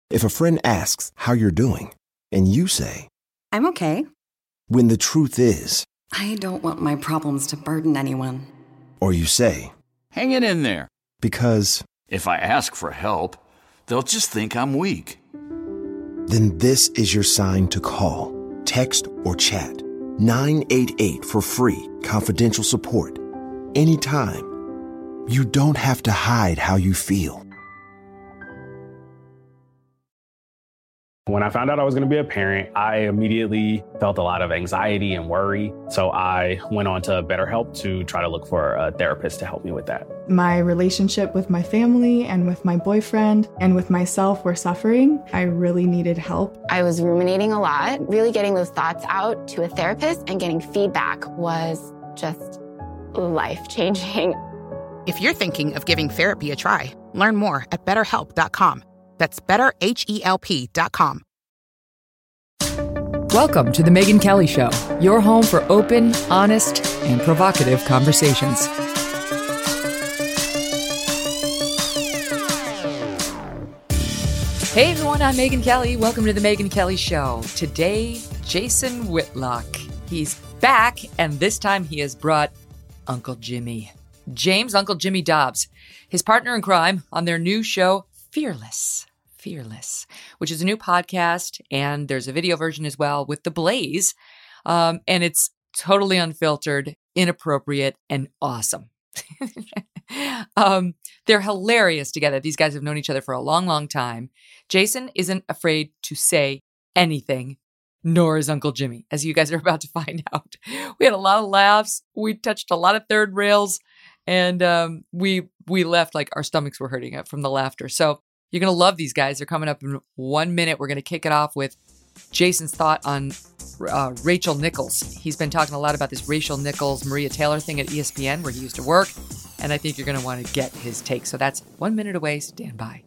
If a friend asks how you're doing, and you say, I'm okay. When the truth is, I don't want my problems to burden anyone. Or you say, hang it in there. Because if I ask for help, they'll just think I'm weak. Then this is your sign to call, text, or chat 988 for free, confidential support. Anytime. You don't have to hide how you feel. When I found out I was going to be a parent, I immediately felt a lot of anxiety and worry. So I went on to BetterHelp to try to look for a therapist to help me with that. My relationship with my family and with my boyfriend and with myself were suffering. I really needed help. I was ruminating a lot. Really getting those thoughts out to a therapist and getting feedback was just life-changing. If you're thinking of giving therapy a try, learn more at BetterHelp.com. That's BetterHelp.com. Welcome to The Megyn Kelly Show, your home for open, honest, and provocative conversations. Hey everyone, I'm Megyn Kelly. Welcome to The Megyn Kelly Show. Today, Jason Whitlock. He's back, and this time he has brought Uncle Jimmy. James Uncle Jimmy Dobbs, his partner in crime on their new show, Fearless, which is a new podcast, and there's a video version as well with The Blaze, and it's totally unfiltered, inappropriate, and awesome. They're hilarious together. These guys have known each other for a long, long time. Jason isn't afraid to say anything, nor is Uncle Jimmy, as you guys are about to find out. We had a lot of laughs. We touched a lot of third rails, and we left like our stomachs were hurting from the laughter. So you're going to love these guys. They're coming up in 1 minute. We're going to kick it off with Jason's thought on Rachel Nichols. He's been talking a lot about this Rachel Nichols, Maria Taylor thing at ESPN where he used to work. And I think you're going to want to get his take. So that's 1 minute away. Stand by.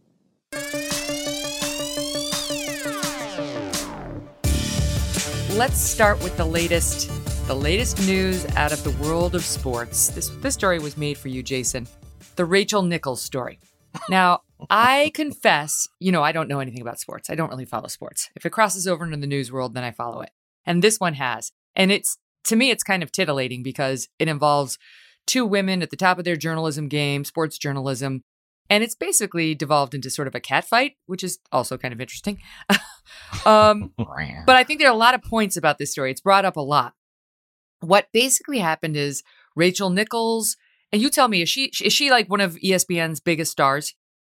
Let's start with the latest news out of the world of sports. This story was made for you, Jason. The Rachel Nichols story. Now, I confess, I don't know anything about sports. I don't really follow sports. If it crosses over into the news world, then I follow it. And this one has. And to me, it's kind of titillating because it involves two women at the top of their journalism game, sports journalism. And it's basically devolved into sort of a catfight, which is also kind of interesting. But I think there are a lot of points about this story. It's brought up a lot. What basically happened is Rachel Nichols, and you tell me, is she like one of ESPN's biggest stars?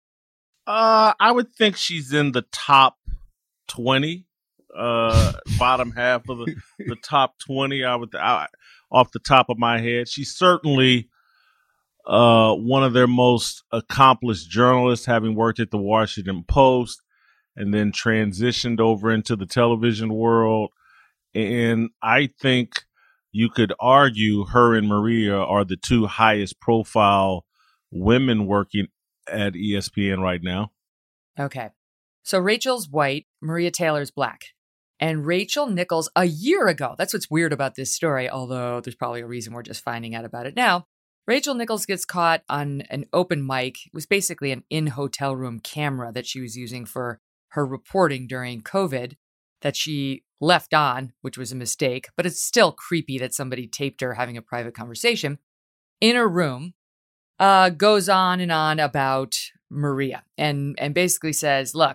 I would think she's in the top 20, bottom half of the top 20. Off the top of my head, she's certainly one of their most accomplished journalists, having worked at the Washington Post and then transitioned over into the television world. And I think you could argue her and Maria are the two highest profile women working at ESPN right now. Okay. So Rachel's white, Maria Taylor's black. And Rachel Nichols, a year ago, that's what's weird about this story, although there's probably a reason we're just finding out about it now. Rachel Nichols gets caught on an open mic. It was basically an in-hotel room camera that she was using for her reporting during COVID that she left on, which was a mistake, but it's still creepy that somebody taped her having a private conversation in her room. Goes on and on about Maria and basically says, look,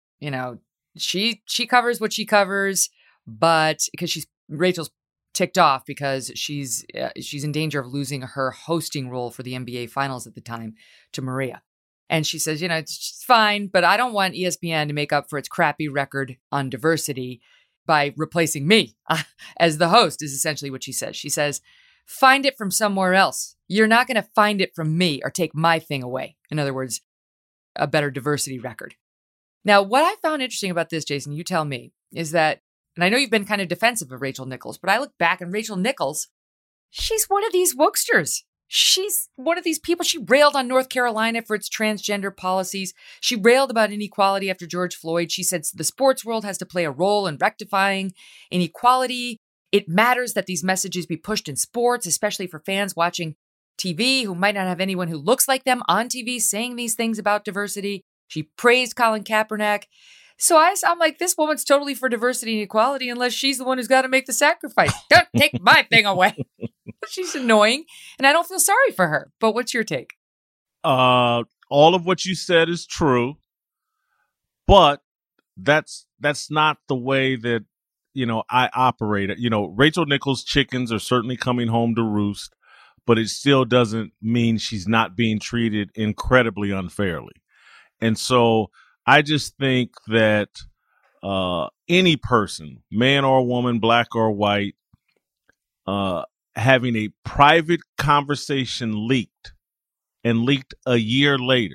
she covers what she covers, but because Rachel's ticked off because she's in danger of losing her hosting role for the NBA Finals at the time to Maria. And she says, it's fine, but I don't want ESPN to make up for its crappy record on diversity by replacing me as the host, is essentially what she says. She says, find it from somewhere else. You're not going to find it from me or take my thing away. In other words, a better diversity record. Now, what I found interesting about this, Jason, you tell me, is that, and I know you've been kind of defensive of Rachel Nichols, but I look back and Rachel Nichols, she's one of these wokesters. She's one of these people. She railed on North Carolina for its transgender policies. She railed about inequality after George Floyd. She said the sports world has to play a role in rectifying inequality. It matters that these messages be pushed in sports, especially for fans watching TV who might not have anyone who looks like them on TV saying these things about diversity. She praised Colin Kaepernick. So I'm like, this woman's totally for diversity and equality unless she's the one who's got to make the sacrifice. Don't take my thing away. She's annoying, and I don't feel sorry for her. But what's your take? All of what you said is true, but that's not the way that, I operate. Rachel Nichols' chickens are certainly coming home to roost, but it still doesn't mean she's not being treated incredibly unfairly. And so I just think that any person, man or woman, black or white, having a private conversation leaked a year later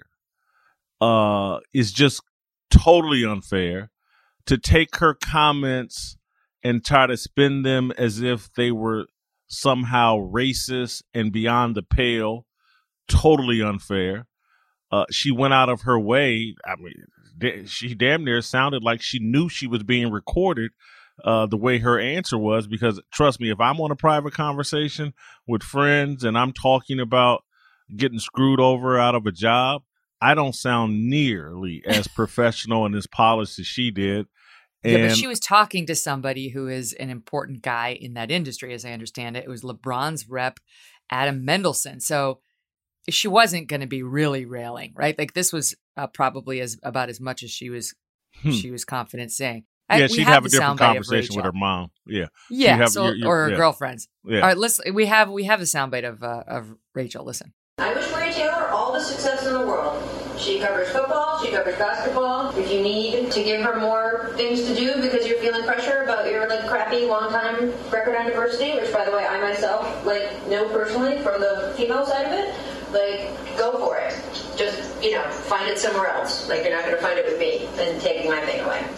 is just totally unfair. To take her comments and try to spin them as if they were somehow racist and beyond the pale, totally unfair. She went out of her way. I mean, she damn near sounded like she knew she was being recorded the way her answer was, because trust me, if I'm on a private conversation with friends and I'm talking about getting screwed over out of a job, I don't sound nearly as professional and as polished as she did. Yeah, but she was talking to somebody who is an important guy in that industry, as I understand it. It was LeBron's rep, Adam Mendelson. So she wasn't going to be really railing, right? Like this was probably about as much as she was confident saying. Yeah, she'd have a different conversation with her mom. Yeah, or her girlfriends. Yeah. All right, listen. We have a soundbite of Rachel. Listen. I wish Maria Taylor all the success in the world. She covers football, she covers basketball. If you need to give her more things to do because you're feeling pressure about your crappy long-time record on diversity, which by the way I myself know personally from the female side of it, go for it. Just find it somewhere else. You're not going to find it with me and taking my thing away.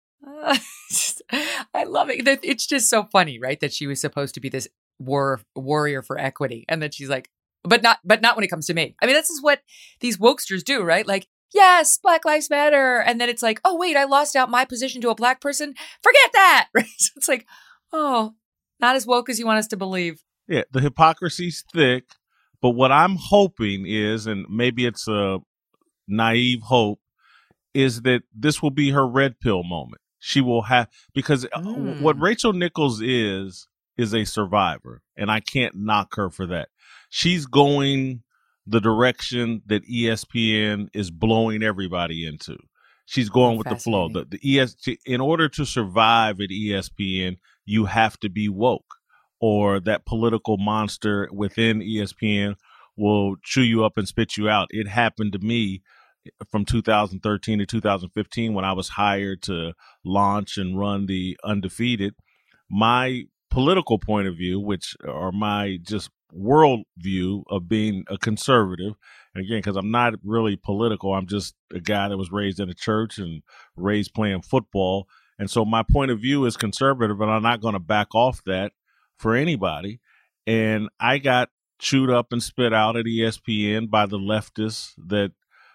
I love it. It's just so funny, right? That she was supposed to be this warrior for equity, and that she's like, but not when it comes to me. I mean, this is what these wokesters do, right? Yes, Black Lives Matter, and then it's like, oh wait, I lost out my position to a black person. Forget that, right? So it's like, oh, not as woke as you want us to believe. Yeah, the hypocrisy's thick, but what I'm hoping is, and maybe it's a naive hope, is that this will be her red pill moment. She will have, because what Rachel Nichols is a survivor, and I can't knock her for that. She's going the direction that ESPN is blowing everybody into. She's going with the flow. In order to survive at ESPN, you have to be woke, or that political monster within ESPN will chew you up and spit you out. It happened to me from 2013 to 2015 when I was hired to launch and run the Undefeated. My political point of view, or my just world view of being a conservative, and again, because I'm not really political, I'm just a guy that was raised in a church and raised playing football, and so my point of view is conservative, and I'm not going to back off that for anybody. And I got chewed up and spit out at ESPN by the leftists that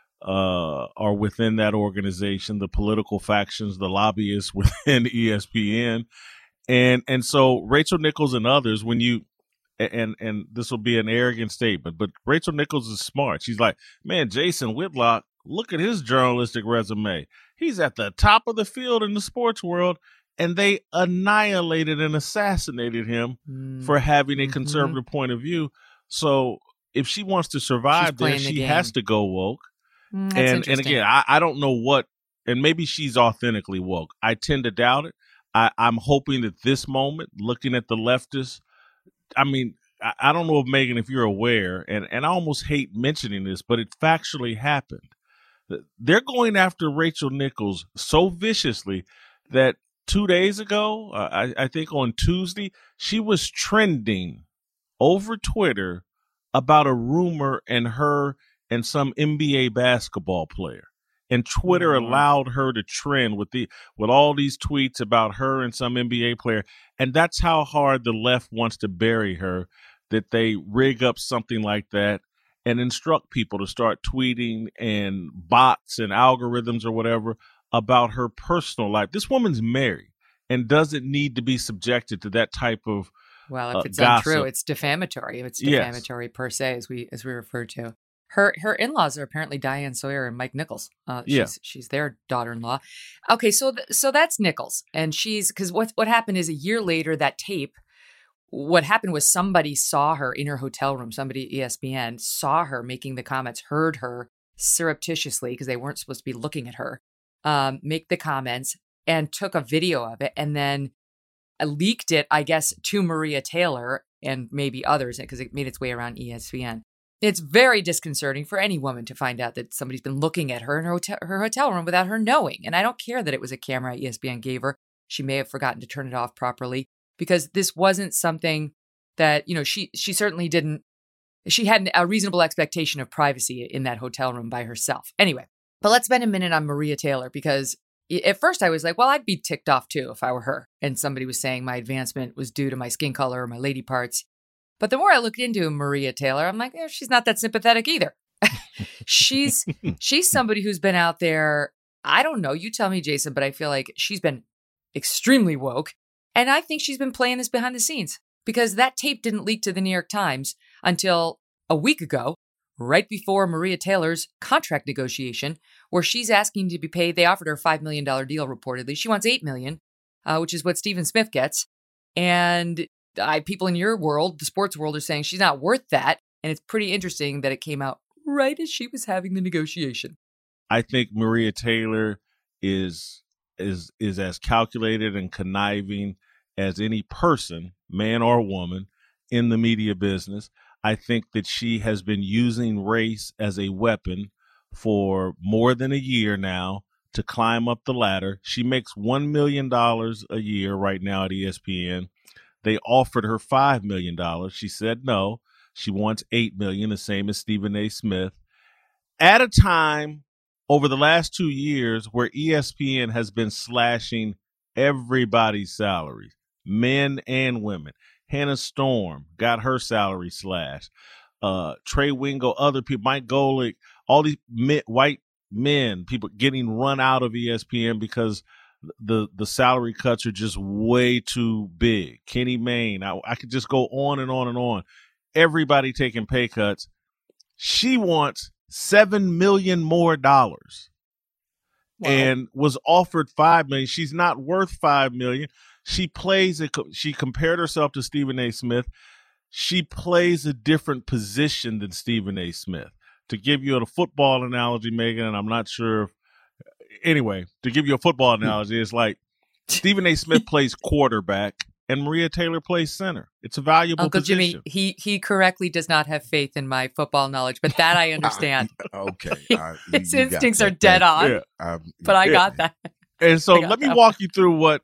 are within that organization, the political factions, the lobbyists within ESPN. And so Rachel Nichols and others, when you, and this will be an arrogant statement, but Rachel Nichols is smart. She's like, man, Jason Whitlock, look at his journalistic resume. He's at the top of the field in the sports world, and they annihilated and assassinated him for having a conservative point of view. So if she wants to survive there, she has to go woke. And again, I don't know what, and maybe she's authentically woke. I tend to doubt it. I'm hoping that this moment, looking at the leftists, I mean, I don't know if Megan, if you're aware, and I almost hate mentioning this, but it factually happened. They're going after Rachel Nichols so viciously that 2 days ago, I think on Tuesday, she was trending over Twitter about a rumor and her and some NBA basketball player. And Twitter allowed her to trend with all these tweets about her and some NBA player. And that's how hard the left wants to bury her, that they rig up something like that and instruct people to start tweeting and bots and algorithms or whatever about her personal life. This woman's married and doesn't need to be subjected to that type of Well, if it's gossip. untrue, it's defamatory. It's defamatory per se, as we refer to. Her in-laws are apparently Diane Sawyer and Mike Nichols. She's their daughter-in-law. Okay, so that's Nichols, and because what happened is a year later, that tape. What happened was somebody saw her in her hotel room. Somebody at ESPN saw her making the comments, heard her surreptitiously because they weren't supposed to be looking at her, make the comments, and took a video of it, and then leaked it, I guess, to Maria Taylor and maybe others because it made its way around ESPN. It's very disconcerting for any woman to find out that somebody's been looking at her in her hotel room without her knowing. And I don't care that it was a camera ESPN gave her. She may have forgotten to turn it off properly because this wasn't something that, she certainly didn't. She had a reasonable expectation of privacy in that hotel room by herself. Anyway, but let's spend a minute on Maria Taylor because at first I was like, well, I'd be ticked off too if I were her and somebody was saying my advancement was due to my skin color or my lady parts. But the more I looked into Maria Taylor, I'm like, she's not that sympathetic either. She's somebody who's been out there. I don't know. You tell me, Jason, but I feel like she's been extremely woke. And I think she's been playing this behind the scenes because that tape didn't leak to the New York Times until a week ago, right before Maria Taylor's contract negotiation, where she's asking to be paid. They offered her a $5 million deal, reportedly. She wants $8 million, which is what Stephen Smith gets. And people in your world, the sports world, are saying she's not worth that. And it's pretty interesting that it came out right as she was having the negotiation. I think Maria Taylor is as calculated and conniving as any person, man or woman, in the media business. I think that she has been using race as a weapon for more than a year now to climb up the ladder. She makes $1 million a year right now at ESPN. They offered her $5 million. She said no. She wants $8 million, the same as Stephen A. Smith. At a time over the last 2 years where ESPN has been slashing everybody's salaries, men and women. Hannah Storm got her salary slashed. Trey Wingo, other people, Mike Golick, all these white men, people getting run out of ESPN because the salary cuts are just way too big. Kenny Mayne, I could just go on and on and on. Everybody taking pay cuts. She wants $7 million more dollars. Wow. And was offered $5 million. She's not worth $5 million. She compared herself to Stephen A. Smith. She plays a different position than Stephen A. Smith. To give you a football analogy, Megan, and I'm not sure anyway, to give you a football analogy, it's like Stephen A. Smith plays quarterback and Maria Taylor plays center. It's a valuable Uncle position. Jimmy, he correctly does not have faith in my football knowledge, but that I understand. Okay. His instincts are dead on, but I got that. And so let me walk you through what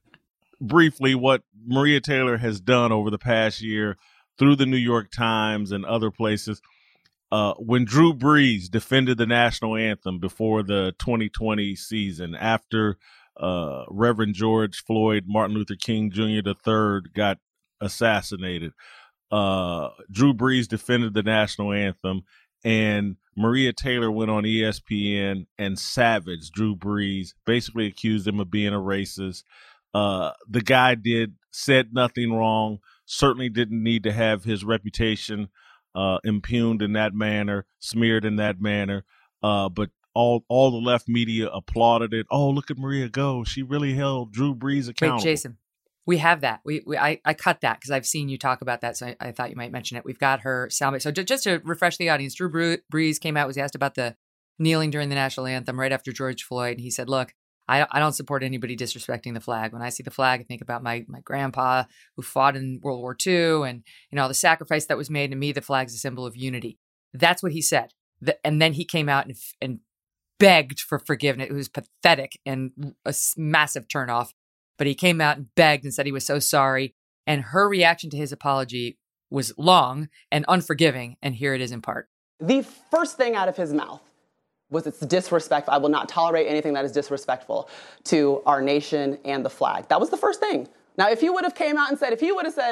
Maria Taylor has done over the past year through the New York Times and other places. When Drew Brees defended the national anthem before the 2020 season, after Reverend George Floyd Martin Luther King Jr. III got assassinated, Drew Brees defended the national anthem, and Maria Taylor went on ESPN and savaged Drew Brees, basically accused him of being a racist. The guy said nothing wrong, certainly didn't need to have his reputation impugned in that manner, smeared in that manner. But all the left media applauded it. Oh, look at Maria go. She really held Drew Brees accountable. Wait, Jason, we have that. I cut that because I've seen you talk about that, so I thought you might mention it. We've got her soundbite. So just to refresh the audience, Drew Brees came out, was asked about the kneeling during the national anthem right after George Floyd, and he said, look, I don't support anybody disrespecting the flag. When I see the flag, I think about my grandpa who fought in World War II and the sacrifice that was made. To me, the flag's a symbol of unity. That's what he said. And then he came out and begged for forgiveness. It was pathetic and a massive turnoff. But he came out and begged and said he was so sorry. And her reaction to his apology was long and unforgiving. And here it is in part. The first thing out of his mouth was it's disrespectful. I will not tolerate anything that is disrespectful to our nation and the flag. That was the first thing. Now, if he would have came out and said,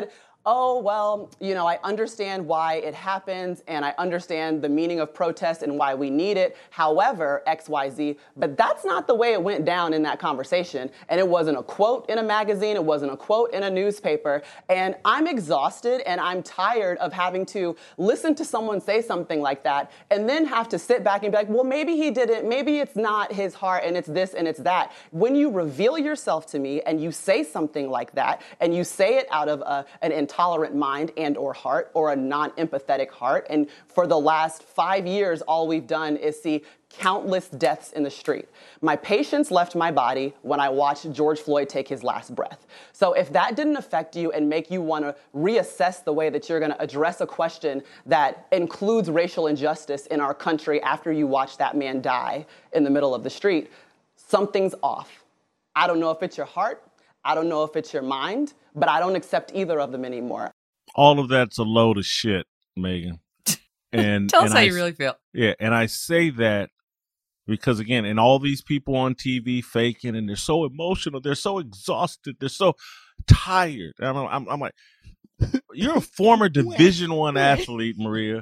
oh, well, I understand why it happens and I understand the meaning of protest and why we need it. However, XYZ, but that's not the way it went down in that conversation. And it wasn't a quote in a magazine. It wasn't a quote in a newspaper. And I'm exhausted and I'm tired of having to listen to someone say something like that and then have to sit back and be like, well, maybe he didn't. Maybe it's not his heart and it's this and it's that. When you reveal yourself to me and you say something like that and you say it out of an intolerant mind and or heart or a non-empathetic heart. And for the last 5 years, all we've done is see countless deaths in the street. My patience left my body when I watched George Floyd take his last breath. So if that didn't affect you and make you want to reassess the way that you're going to address a question that includes racial injustice in our country after you watch that man die in the middle of the street, something's off. I don't know if it's your heart. I don't know if it's your mind, but I don't accept either of them anymore. All of that's a load of shit, Megan. And tell us how you really feel. Yeah, and I say that because, again, and all these people on TV faking, and they're so emotional, they're so exhausted, they're so tired. I'm like, you're a former Division I athlete, Maria.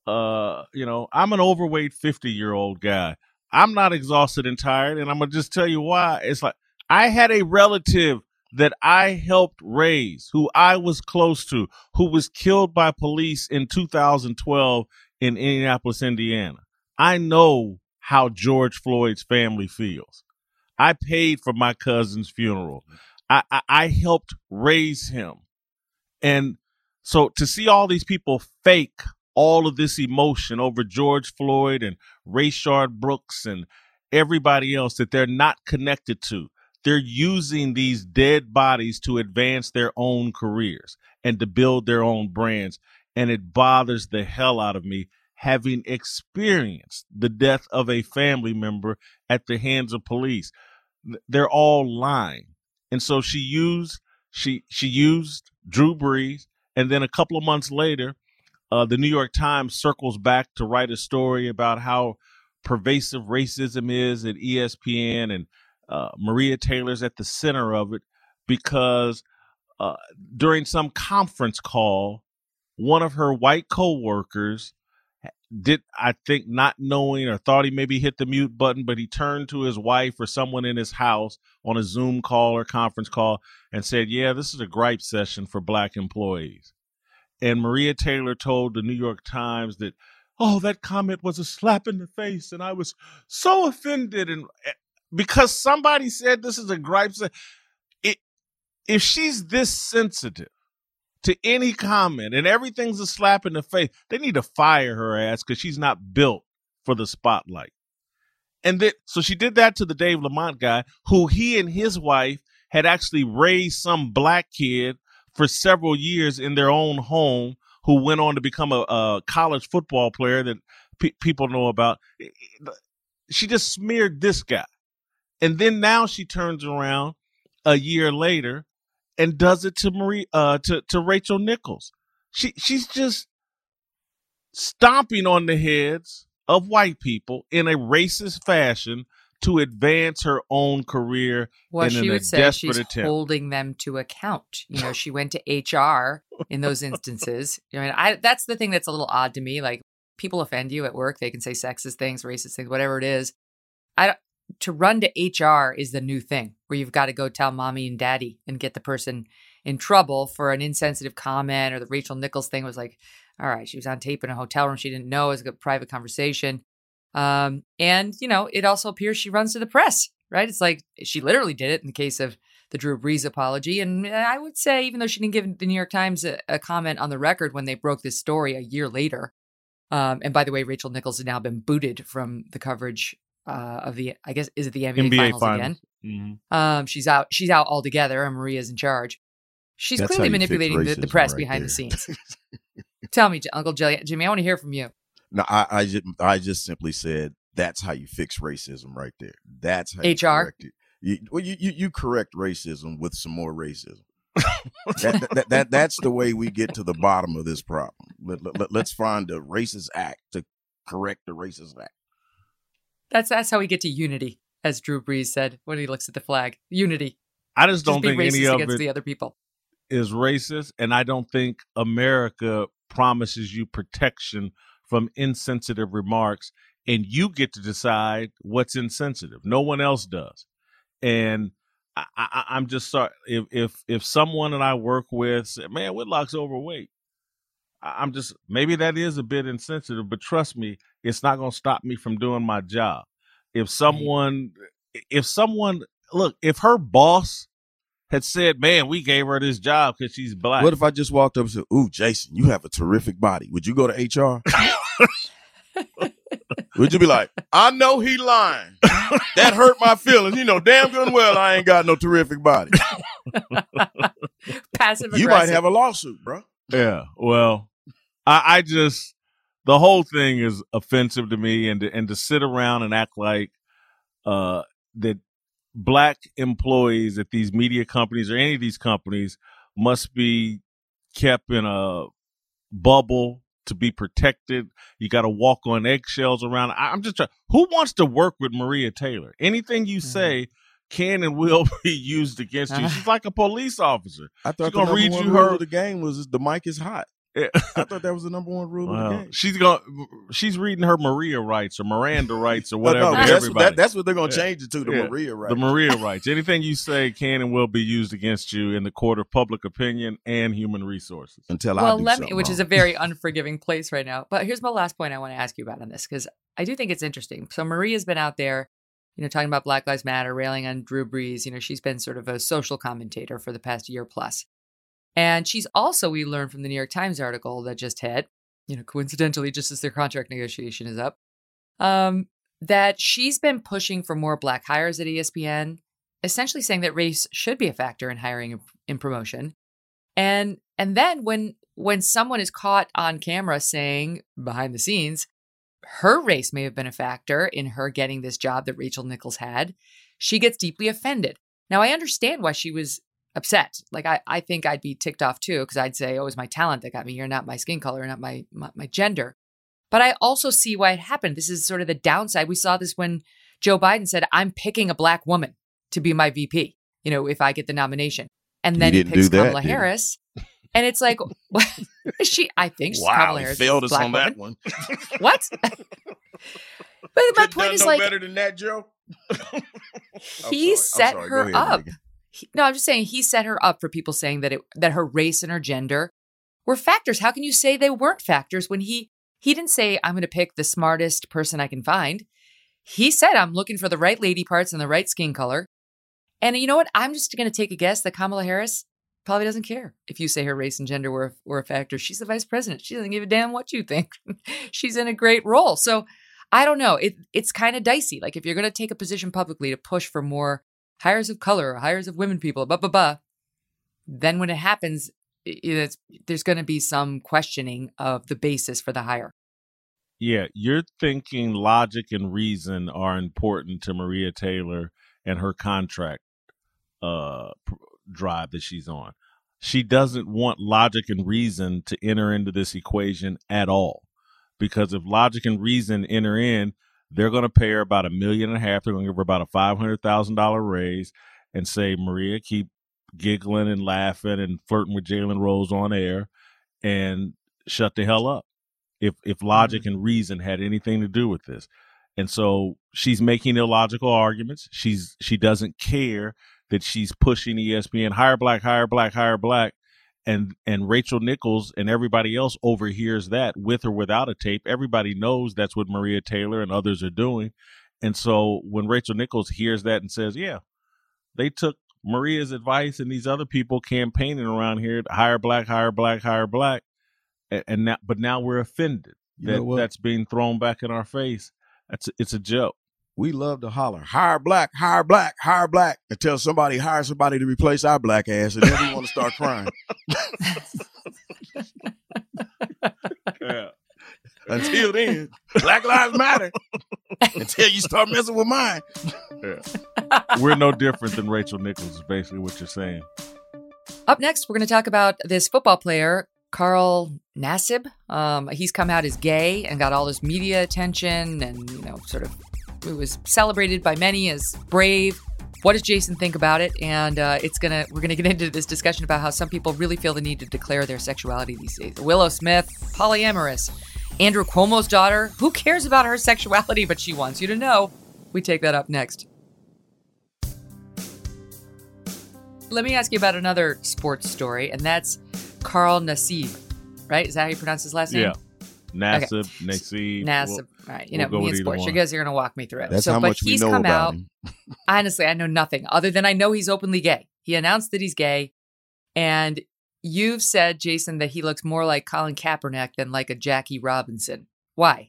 I'm an overweight 50-year-old guy. I'm not exhausted and tired, and I'm going to just tell you why. It's like, I had a relative that I helped raise, who I was close to, who was killed by police in 2012 in Indianapolis, Indiana. I know how George Floyd's family feels. I paid for my cousin's funeral. I helped raise him. And so to see all these people fake all of this emotion over George Floyd and Rayshard Brooks and everybody else that they're not connected to, they're using these dead bodies to advance their own careers and to build their own brands. And it bothers the hell out of me, having experienced the death of a family member at the hands of police. They're all lying. And so she used Drew Brees. And then a couple of months later, the New York Times circles back to write a story about how pervasive racism is at ESPN, and Maria Taylor's at the center of it because during some conference call, one of her white coworkers did, I think, not knowing or thought he maybe hit the mute button, but he turned to his wife or someone in his house on a Zoom call or conference call and said, yeah, this is a gripe session for black employees. And Maria Taylor told the New York Times that, oh, that comment was a slap in the face and I was so offended. And because somebody said this is a gripe, if she's this sensitive to any comment and everything's a slap in the face, they need to fire her ass because she's not built for the spotlight. And so she did that to the Dave Lamont guy, who he and his wife had actually raised some black kid for several years in their own home, who went on to become a college football player that people know about. She just smeared this guy. And then now she turns around a year later and does it to Rachel Nichols. She's just stomping on the heads of white people in a racist fashion to advance her own career. Well, she would say she's attempt. Holding them to account. She went to HR in those instances. That's the thing that's a little odd to me. Like, people offend you at work. They can say sexist things, racist things, whatever it is. To run to HR is the new thing, where you've got to go tell mommy and daddy and get the person in trouble for an insensitive comment. Or the Rachel Nichols thing was like, all right, she was on tape in a hotel room. She didn't know. It was a private conversation. And, it also appears she runs to the press, right? It's like she literally did it in the case of the Drew Brees apology. And I would say, even though she didn't give the New York Times a comment on the record when they broke this story a year later. And by the way, Rachel Nichols has now been booted from the coverage of the, I guess, is it the NBA finals again? Mm-hmm. She's out altogether, and Maria's in charge. She's clearly manipulating the press behind the scenes. Tell me, Uncle Jimmy, I want to hear from you. No, I just simply said that's how you fix racism right there. That's how you HR. correct it. You correct racism with some more racism. That's the way we get to the bottom of this problem. Let's find a racist act to correct the racist act. That's how we get to unity, as Drew Brees said when he looks at the flag. Unity. I just don't think any of against it. The other people. is racist, and I don't think America promises you protection from insensitive remarks, and you get to decide what's insensitive. No one else does. And I'm just sorry if someone that I work with said, "Man, Whitlock's overweight," I'm just, maybe that is a bit insensitive, but trust me, it's not going to stop me from doing my job. If someone, look, if her boss had said, "Man, we gave her this job because she's black." What if I just walked up and said, "Ooh, Jason, you have a terrific body. Would you go to HR?" Would you be like, "I know he lying. That hurt my feelings. You know damn good and well I ain't got no terrific body." Passive aggressive. You might have a lawsuit, bro. Yeah, well, I just, the whole thing is offensive to me, and to sit around and act like that black employees at these media companies or any of these companies must be kept in a bubble to be protected. You got to walk on eggshells around. I'm just trying. Who wants to work with Maria Taylor? Anything you say can and will be used against you. She's like a police officer. I thought she's gonna read you rule her of the game was the mic is hot. Yeah. I thought that was the number one rule of the game. She's reading her Maria rights or Miranda rights or whatever. No, to everybody. That's what they're going to change it to, the Maria rights. The Maria rights. Anything you say can and will be used against you in the court of public opinion and human resources. Until I do something which wrong. is a very unforgiving place right now. But here's my last point I want to ask you about on this, because I do think it's interesting. So Maria's been out there, talking about Black Lives Matter, railing on Drew Brees. She's been sort of a social commentator for the past year plus. And she's also, we learned from the New York Times article that just hit, coincidentally, just as their contract negotiation is up, that she's been pushing for more black hires at ESPN, essentially saying that race should be a factor in hiring and promotion. And then when someone is caught on camera saying behind the scenes, her race may have been a factor in her getting this job that Rachel Nichols had, she gets deeply offended. Now, I understand why she was upset. Like, I think I'd be ticked off too, because I'd say, "Oh, it was my talent that got me here, not my skin color, not my gender." But I also see why it happened. This is sort of the downside. We saw this when Joe Biden said, "I'm picking a black woman to be my VP, if I get the nomination." And then he picks Kamala Harris. And it's like, I think she's Kamala Harris. Wow, failed us on woman. that one. What? But my point is, like, better than that, Joe. He set her up. I'm just saying he set her up for people saying that her race and her gender were factors. How can you say they weren't factors when he didn't say, "I'm going to pick the smartest person I can find"? He said, "I'm looking for the right lady parts and the right skin color." And you know what? I'm just going to take a guess that Kamala Harris probably doesn't care if you say her race and gender were a factor. She's the vice president. She doesn't give a damn what you think. She's in a great role. So I don't know. It's kind of dicey. Like, if you're going to take a position publicly to push for more hires of color, hires of women people, then when it happens, there's going to be some questioning of the basis for the hire. Yeah, you're thinking logic and reason are important to Maria Taylor and her contract drive that she's on. She doesn't want logic and reason to enter into this equation at all, because if logic and reason enter in, they're going to pay her about $1.5 million. They're going to give her about a $500,000 raise and say, "Maria, keep giggling and laughing and flirting with Jalen Rose on air and shut the hell up." If logic and reason had anything to do with this. And so she's making illogical arguments. She doesn't care that she's pushing ESPN, hire black, hire black, hire black. And Rachel Nichols and everybody else overhears that with or without a tape. Everybody knows that's what Maria Taylor and others are doing. And so when Rachel Nichols hears that and says, "Yeah, they took Maria's advice and these other people campaigning around here to hire black, hire black, hire black," but now we're offended that's being thrown back in our face. It's a joke. We love to holler, "Hire black, hire black, hire black," until somebody hires somebody to replace our black ass, and then we want to start crying. Yeah. Until then, Black Lives Matter. Until you start messing with mine. Yeah. We're no different than Rachel Nichols, is basically what you're saying. Up next, we're going to talk about this football player, Carl Nassib. He's come out as gay and got all this media attention and, it was celebrated by many as brave. What does Jason think about it? And we're gonna get into this discussion about how some people really feel the need to declare their sexuality these days. Willow Smith, polyamorous. Andrew Cuomo's daughter, who cares about her sexuality, but she wants you to know. We take that up next. Let me ask you about another sports story, and that's Carl Nassib, right? Is that how you pronounce his last name? Yeah. Nassib, Nassib. Nassib. All right. You know, we'll me in sports. You guys are going to walk me through it. That's how much we know about him. Honestly, I know nothing other than I know he's openly gay. He announced that he's gay. And you've said, Jason, that he looks more like Colin Kaepernick than like a Jackie Robinson. Why?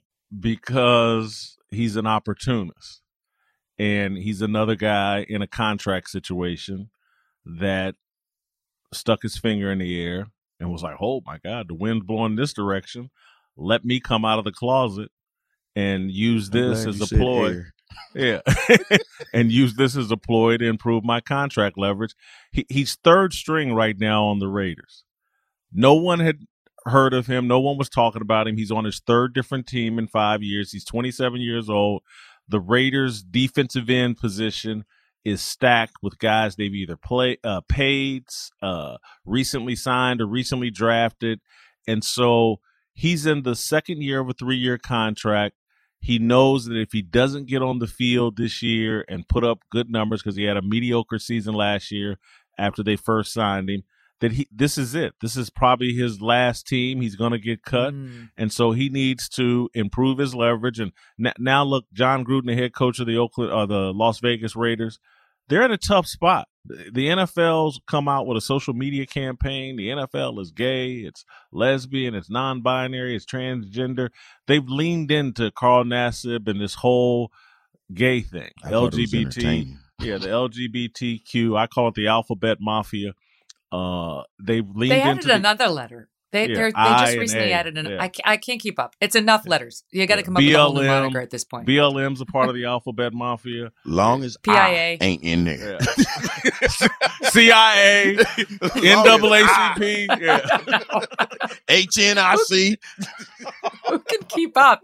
Because he's an opportunist. And he's another guy in a contract situation that stuck his finger in the air and was like, oh, my God, the wind's blowing this direction. Let me come out of the closet and use this as a ploy. Yeah. And use this as a ploy to improve my contract leverage. He's third string right now on the Raiders. No one had heard of him. No one was talking about him. He's on his third different team in 5 years. He's 27 years old. The Raiders' defensive end position is stacked with guys they've either paid, recently signed, or recently drafted. And so he's in the second year of a 3-year contract. He knows that if he doesn't get on the field this year and put up good numbers, because he had a mediocre season last year after they first signed him, that this is it. This is probably his last team. He's going to get cut. And so he needs to improve his leverage. And now look, John Gruden, the head coach of the Las Vegas Raiders, they're in a tough spot. The NFL's come out with a social media campaign. The NFL is gay, it's lesbian, it's non-binary, it's transgender. They've leaned into Carl Nassib and this whole gay thing. LGBT. Yeah, the LGBTQ. I call it the alphabet mafia. They added another letter. They just recently added an. Yeah. I can't keep up. It's enough letters. You got to come up with a whole new moniker at this point. BLM's a part of the alphabet mafia. Long as PIA I ain't in there. Yeah. CIA, NAACP, HNIC. Who can keep up?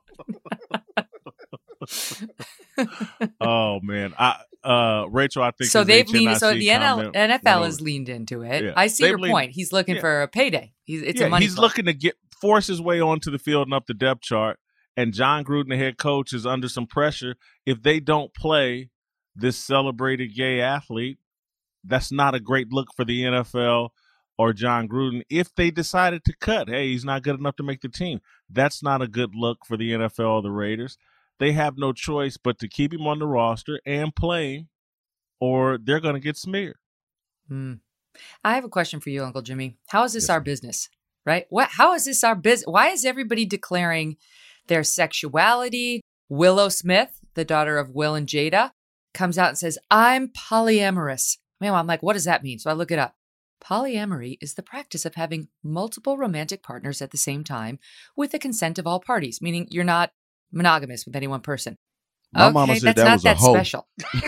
Oh man, Rachel, I think so. They've leaned. So the NFL has leaned into it. Yeah. I see your point. He's looking for a payday. It's a money. He's looking to force his way onto the field and up the depth chart. And John Gruden, the head coach, is under some pressure. If they don't play this celebrated gay athlete, that's not a great look for the NFL or John Gruden. If they decided to cut, hey, he's not good enough to make the team, that's not a good look for the NFL or the Raiders. They have no choice but to keep him on the roster and play him, or they're going to get smeared. I have a question for you, Uncle Jimmy. How is this our business, right? How is this our business? Why is everybody declaring their sexuality? Willow Smith, the daughter of Will and Jada, comes out and says, I'm polyamorous. Man, I'm like, what does that mean? So I look it up. Polyamory is the practice of having multiple romantic partners at the same time with the consent of all parties, meaning you're not monogamous with any one person. My mama said that's that not was a hoe. Special.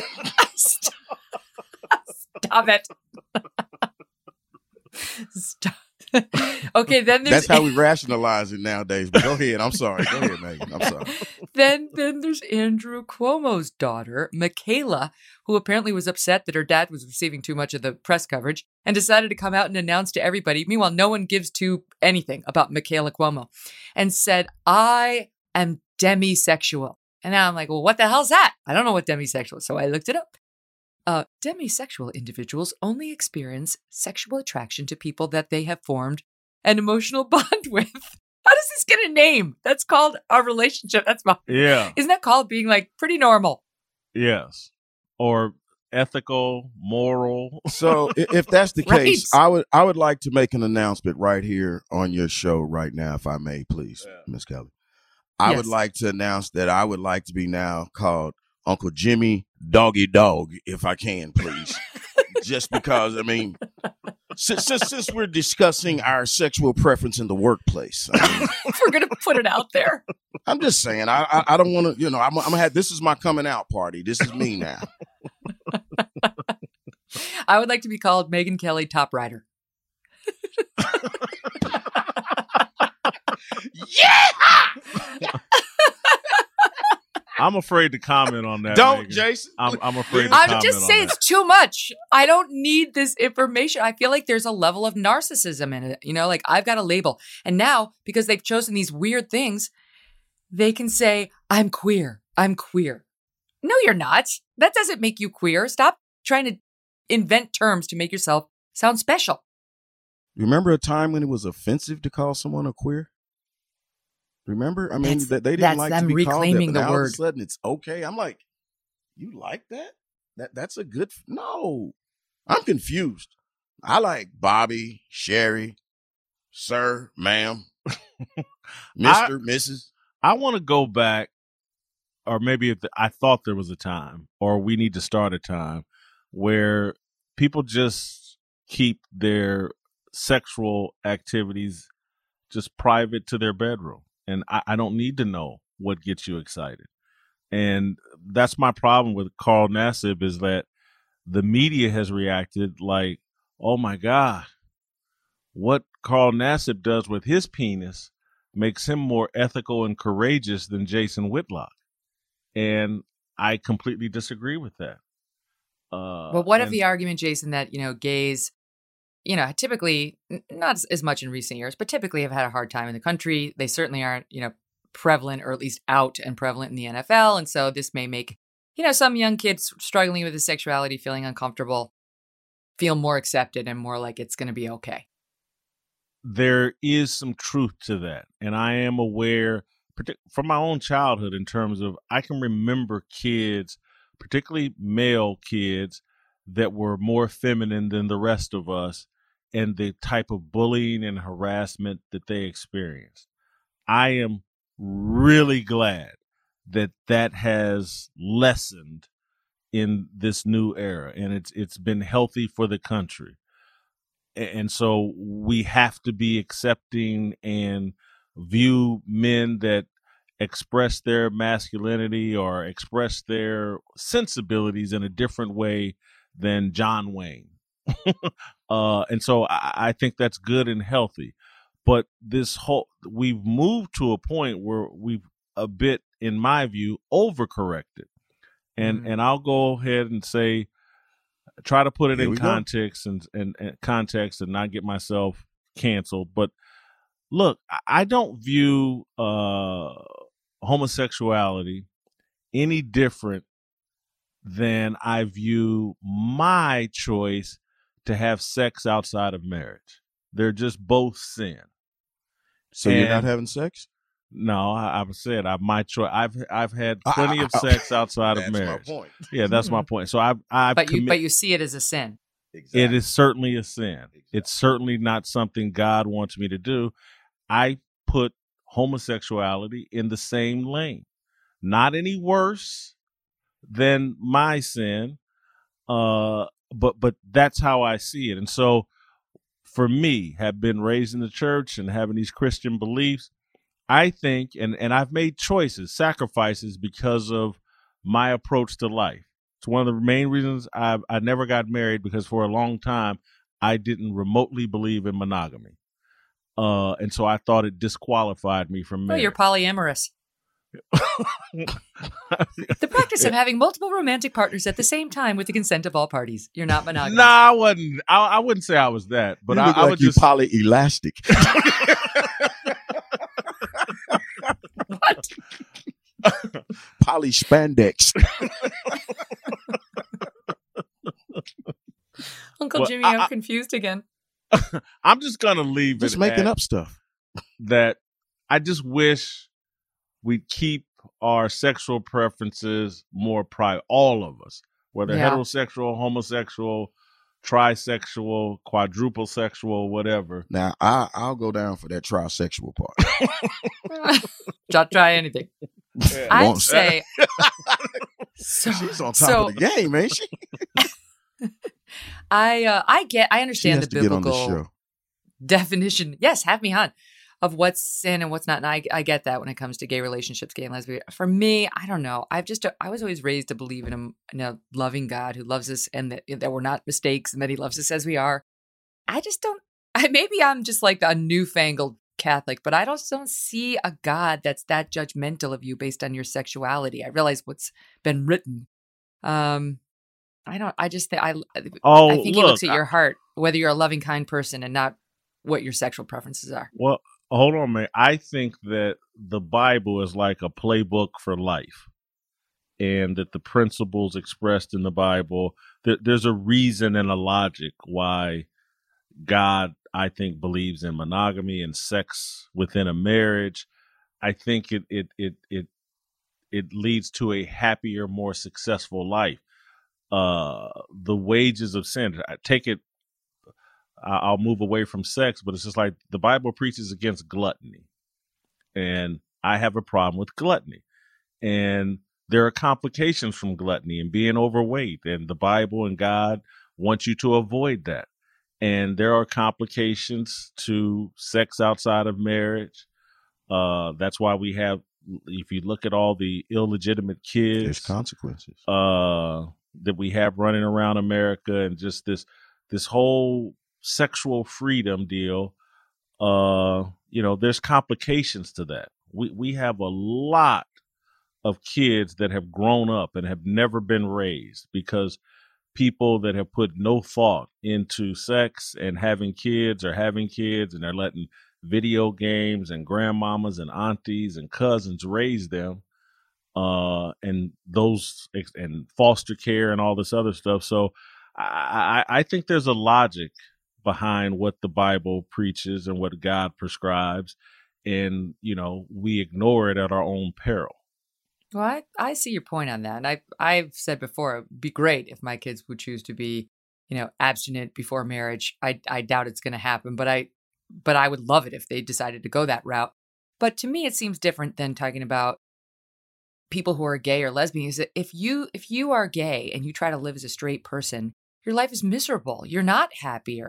Stop it. Stop. Okay, then there's... That's how we rationalize it nowadays. But go ahead. I'm sorry. Go ahead, Megan. I'm sorry. Then there's Andrew Cuomo's daughter, Michaela, who apparently was upset that her dad was receiving too much of the press coverage and decided to come out and announce to everybody. Meanwhile, no one gives anything about Michaela Cuomo, and said, I am demisexual. And now I'm like, well, what the hell's that? I don't know what demisexual is. So I looked it up. Demisexual individuals only experience sexual attraction to people that they have formed an emotional bond with. How does this get a name? That's called a relationship. Isn't that called being like pretty normal? Yes. Or ethical, moral. So if that's the case, I would like to make an announcement right here on your show right now, if I may, please, Miss Kelly. I would like to announce that I would like to be now called Uncle Jimmy Doggy Dog, if I can, please. Just because, I mean, since we're discussing our sexual preference in the workplace, we're going to put it out there. I'm just saying, I don't want to, I'm gonna have, this is my coming out party. This is me now. I would like to be called Megyn Kelly Top Rider. Yeah! I'm afraid to comment on that. Don't, Megan. Jason. I'm afraid to I'm comment just on saying that. it's too much. I don't need this information. I feel like there's a level of narcissism in it. Like I've got a label. And now, because they've chosen these weird things, they can say, I'm queer. I'm queer. No, you're not. That doesn't make you queer. Stop trying to invent terms to make yourself sound special. Remember a time when it was offensive to call someone a queer? Remember? I mean, they didn't that's like them to be called that, reclaiming but the now all word. of a sudden it's okay. I'm like, you like that? That's a good... No. I'm confused. I like Bobby, Sherry, sir, ma'am, Mr., Mrs. I want to go back, or maybe I thought there was a time, or we need to start a time, where people just keep their sexual activities just private to their bedroom. And I don't need to know what gets you excited. And that's my problem with Carl Nassib, is that the media has reacted like, oh my God, what Carl Nassib does with his penis makes him more ethical and courageous than Jason Whitlock. And I completely disagree with that. Well, what if the argument, Jason, that, gays, typically, not as much in recent years, but typically have had a hard time in the country. They certainly aren't, prevalent, or at least out and prevalent in the NFL. And so this may make, some young kids struggling with his sexuality, feeling uncomfortable, feel more accepted and more like it's going to be okay. There is some truth to that. And I am aware from my own childhood in terms of, I can remember kids, particularly male kids, that were more feminine than the rest of us, and the type of bullying and harassment that they experienced. I am really glad that has lessened in this new era, and it's been healthy for the country. And so we have to be accepting and view men that express their masculinity or express their sensibilities in a different way than John Wayne. And so I think that's good and healthy. But we've moved to a point where we've a bit, in my view, overcorrected. And I'll go ahead and say, try to put it in context and context and not get myself canceled. But look, I don't view homosexuality any different than I view my choice to have sex outside of marriage. They're just both sin. So you're not having sex? No, I've said my choice. I've had plenty of sex outside of marriage. That's my point. Yeah, that's my point. So but you see it as a sin. Exactly. It is certainly a sin. Exactly. It's certainly not something God wants me to do. I put homosexuality in the same lane, not any worse than my sin, but that's how I see it. And so, for me, have been raised in the church and having these Christian beliefs, I think, and I've made choices, sacrifices because of my approach to life. It's one of the main reasons I never got married, because for a long time I didn't remotely believe in monogamy, and so I thought it disqualified me from marriage. Oh, you're polyamorous. The practice of having multiple romantic partners at the same time with the consent of all parties. You're not monogamous. No, I wasn't. I wouldn't say I was that, but I would just polyelastic. What? Poly spandex. Uncle Jimmy, I'm confused again. I'm just gonna leave just it making up stuff. That I just wish we'd keep our sexual preferences more private. All of us, whether heterosexual, homosexual, trisexual, quadruple sexual, whatever. Now, I'll go down for that trisexual part. Don't try anything. Yeah, I'd say. She's on top of the game, ain't she? I understand the biblical get on the show. Definition. Yes, have me on, of what's sin and what's not. And I get that when it comes to gay relationships, gay and lesbian. For me, I don't know. I was always raised to believe in a loving God who loves us, and that we're not mistakes, and that he loves us as we are. I just don't. Maybe I'm just like a newfangled Catholic, but I don't see a God that's that judgmental of you based on your sexuality. I realize what's been written. I think he looks at your heart, whether you're a loving, kind person and not what your sexual preferences are. Well, hold on, man. I think that the Bible is like a playbook for life, and that the principles expressed in the Bible, there's a reason and a logic why God, I think, believes in monogamy and sex within a marriage. I think it leads to a happier, more successful life. The wages of sin. I'll move away from sex, but it's just like the Bible preaches against gluttony, and I have a problem with gluttony, and there are complications from gluttony and being overweight, and the Bible and God want you to avoid that. And there are complications to sex outside of marriage. That's why we have, if you look at all the illegitimate kids, there's consequences that we have running around America, and just this whole sexual freedom deal. There's complications to that. We have a lot of kids that have grown up and have never been raised because people that have put no thought into sex and having kids, and they're letting video games and grandmamas and aunties and cousins raise them, and foster care and all this other stuff. So I think there's a logic behind what the Bible preaches and what God prescribes, and we ignore it at our own peril. Well, I see your point on that. And I've said before, it'd be great if my kids would choose to be, abstinent before marriage. I doubt it's going to happen, but I would love it if they decided to go that route. But to me, it seems different than talking about people who are gay or lesbians. If you are gay and you try to live as a straight person, your life is miserable. You're not happier.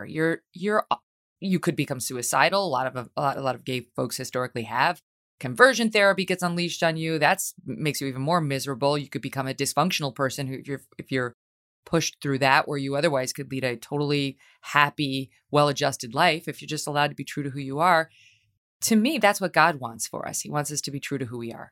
You could become suicidal. A lot of gay folks historically have. Conversion therapy gets unleashed on you. That makes you even more miserable. You could become a dysfunctional person who, if you're pushed through that, where you otherwise could lead a totally happy, well-adjusted life if you're just allowed to be true to who you are. To me, that's what God wants for us. He wants us to be true to who we are.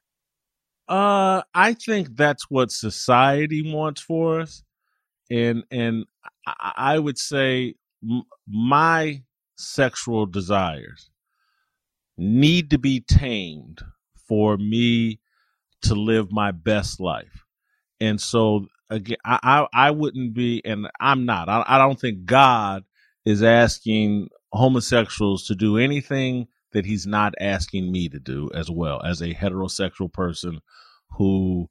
I think that's what society wants for us, and I would say my sexual desires need to be tamed for me to live my best life. And so again, I wouldn't be, and I'm not, I don't think God is asking homosexuals to do anything that he's not asking me to do as well, as a heterosexual person who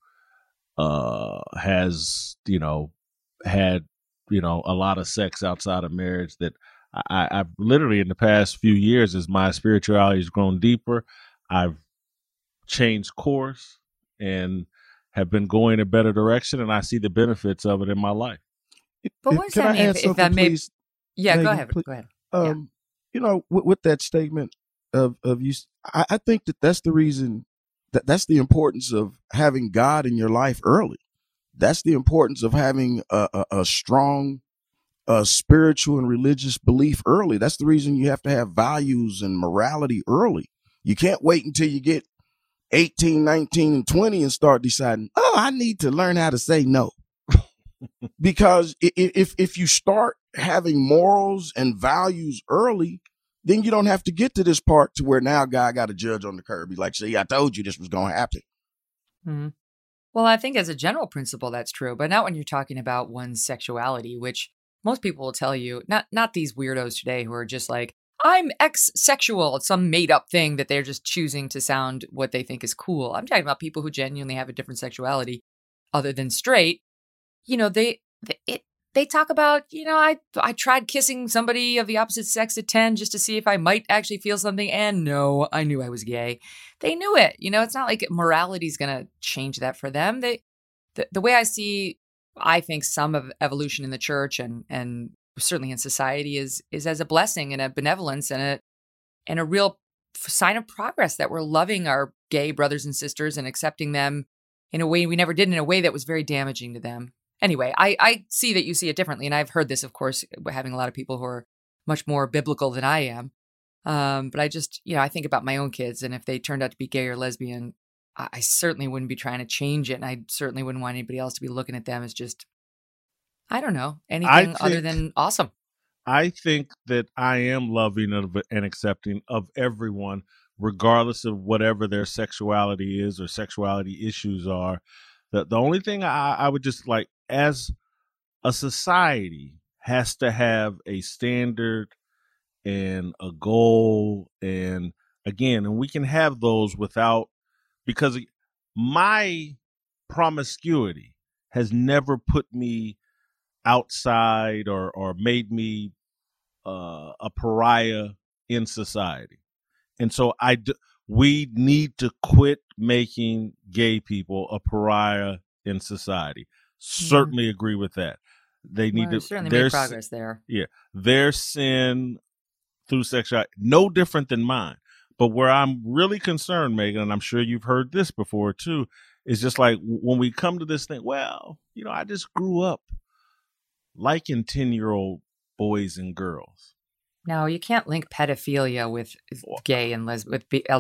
has, had, a lot of sex outside of marriage. That I've literally, in the past few years, as my spirituality has grown deeper, I've changed course and have been going a better direction, and I see the benefits of it in my life. But what does that mean? If that may, yeah, Megan, go ahead. please. Go ahead. With that statement of you, I think that's the reason, that's the importance of having God in your life early. That's the importance of having a strong spiritual and religious belief early. That's the reason you have to have values and morality early. You can't wait until you get 18, 19, and 20 and start deciding, I need to learn how to say no. Because if you start having morals and values early, then you don't have to get to this part to where now God got a judge on the curb. He's like, see, I told you this was going to happen. Mm-hmm. Well, I think as a general principle, that's true, but not when you're talking about one's sexuality, which most people will tell you, not these weirdos today who are just like, I'm ex-sexual. It's some made up thing that they're just choosing to sound what they think is cool. I'm talking about people who genuinely have a different sexuality other than straight. They talk about, I tried kissing somebody of the opposite sex at 10 just to see if I might actually feel something. And no, I knew I was gay. They knew it. It's not like morality is going to change that for them. The way I think some of evolution in the church and certainly in society is as a blessing and a benevolence and a real sign of progress, that we're loving our gay brothers and sisters and accepting them in a way we never did, in a way that was very damaging to them. Anyway, I see that you see it differently. And I've heard this, of course, having a lot of people who are much more biblical than I am. But I just, I think about my own kids, and if they turned out to be gay or lesbian, I certainly wouldn't be trying to change it. And I certainly wouldn't want anybody else to be looking at them as just, I don't know, anything other than awesome. I think that I am loving and accepting of everyone, regardless of whatever their sexuality is or sexuality issues are. The only thing I would just like, as a society, has to have a standard and a goal. And again, and we can have those without, because my promiscuity has never put me outside or made me a pariah in society. And so we need to quit making gay people a pariah in society. Certainly agree with that. They need to certainly make progress there. Yeah. Their sin through sexuality, no different than mine. But where I'm really concerned, Megan, and I'm sure you've heard this before too, is just like when we come to this thing, well, I just grew up liking 10-year-old boys and girls. No, you can't link pedophilia with gay and with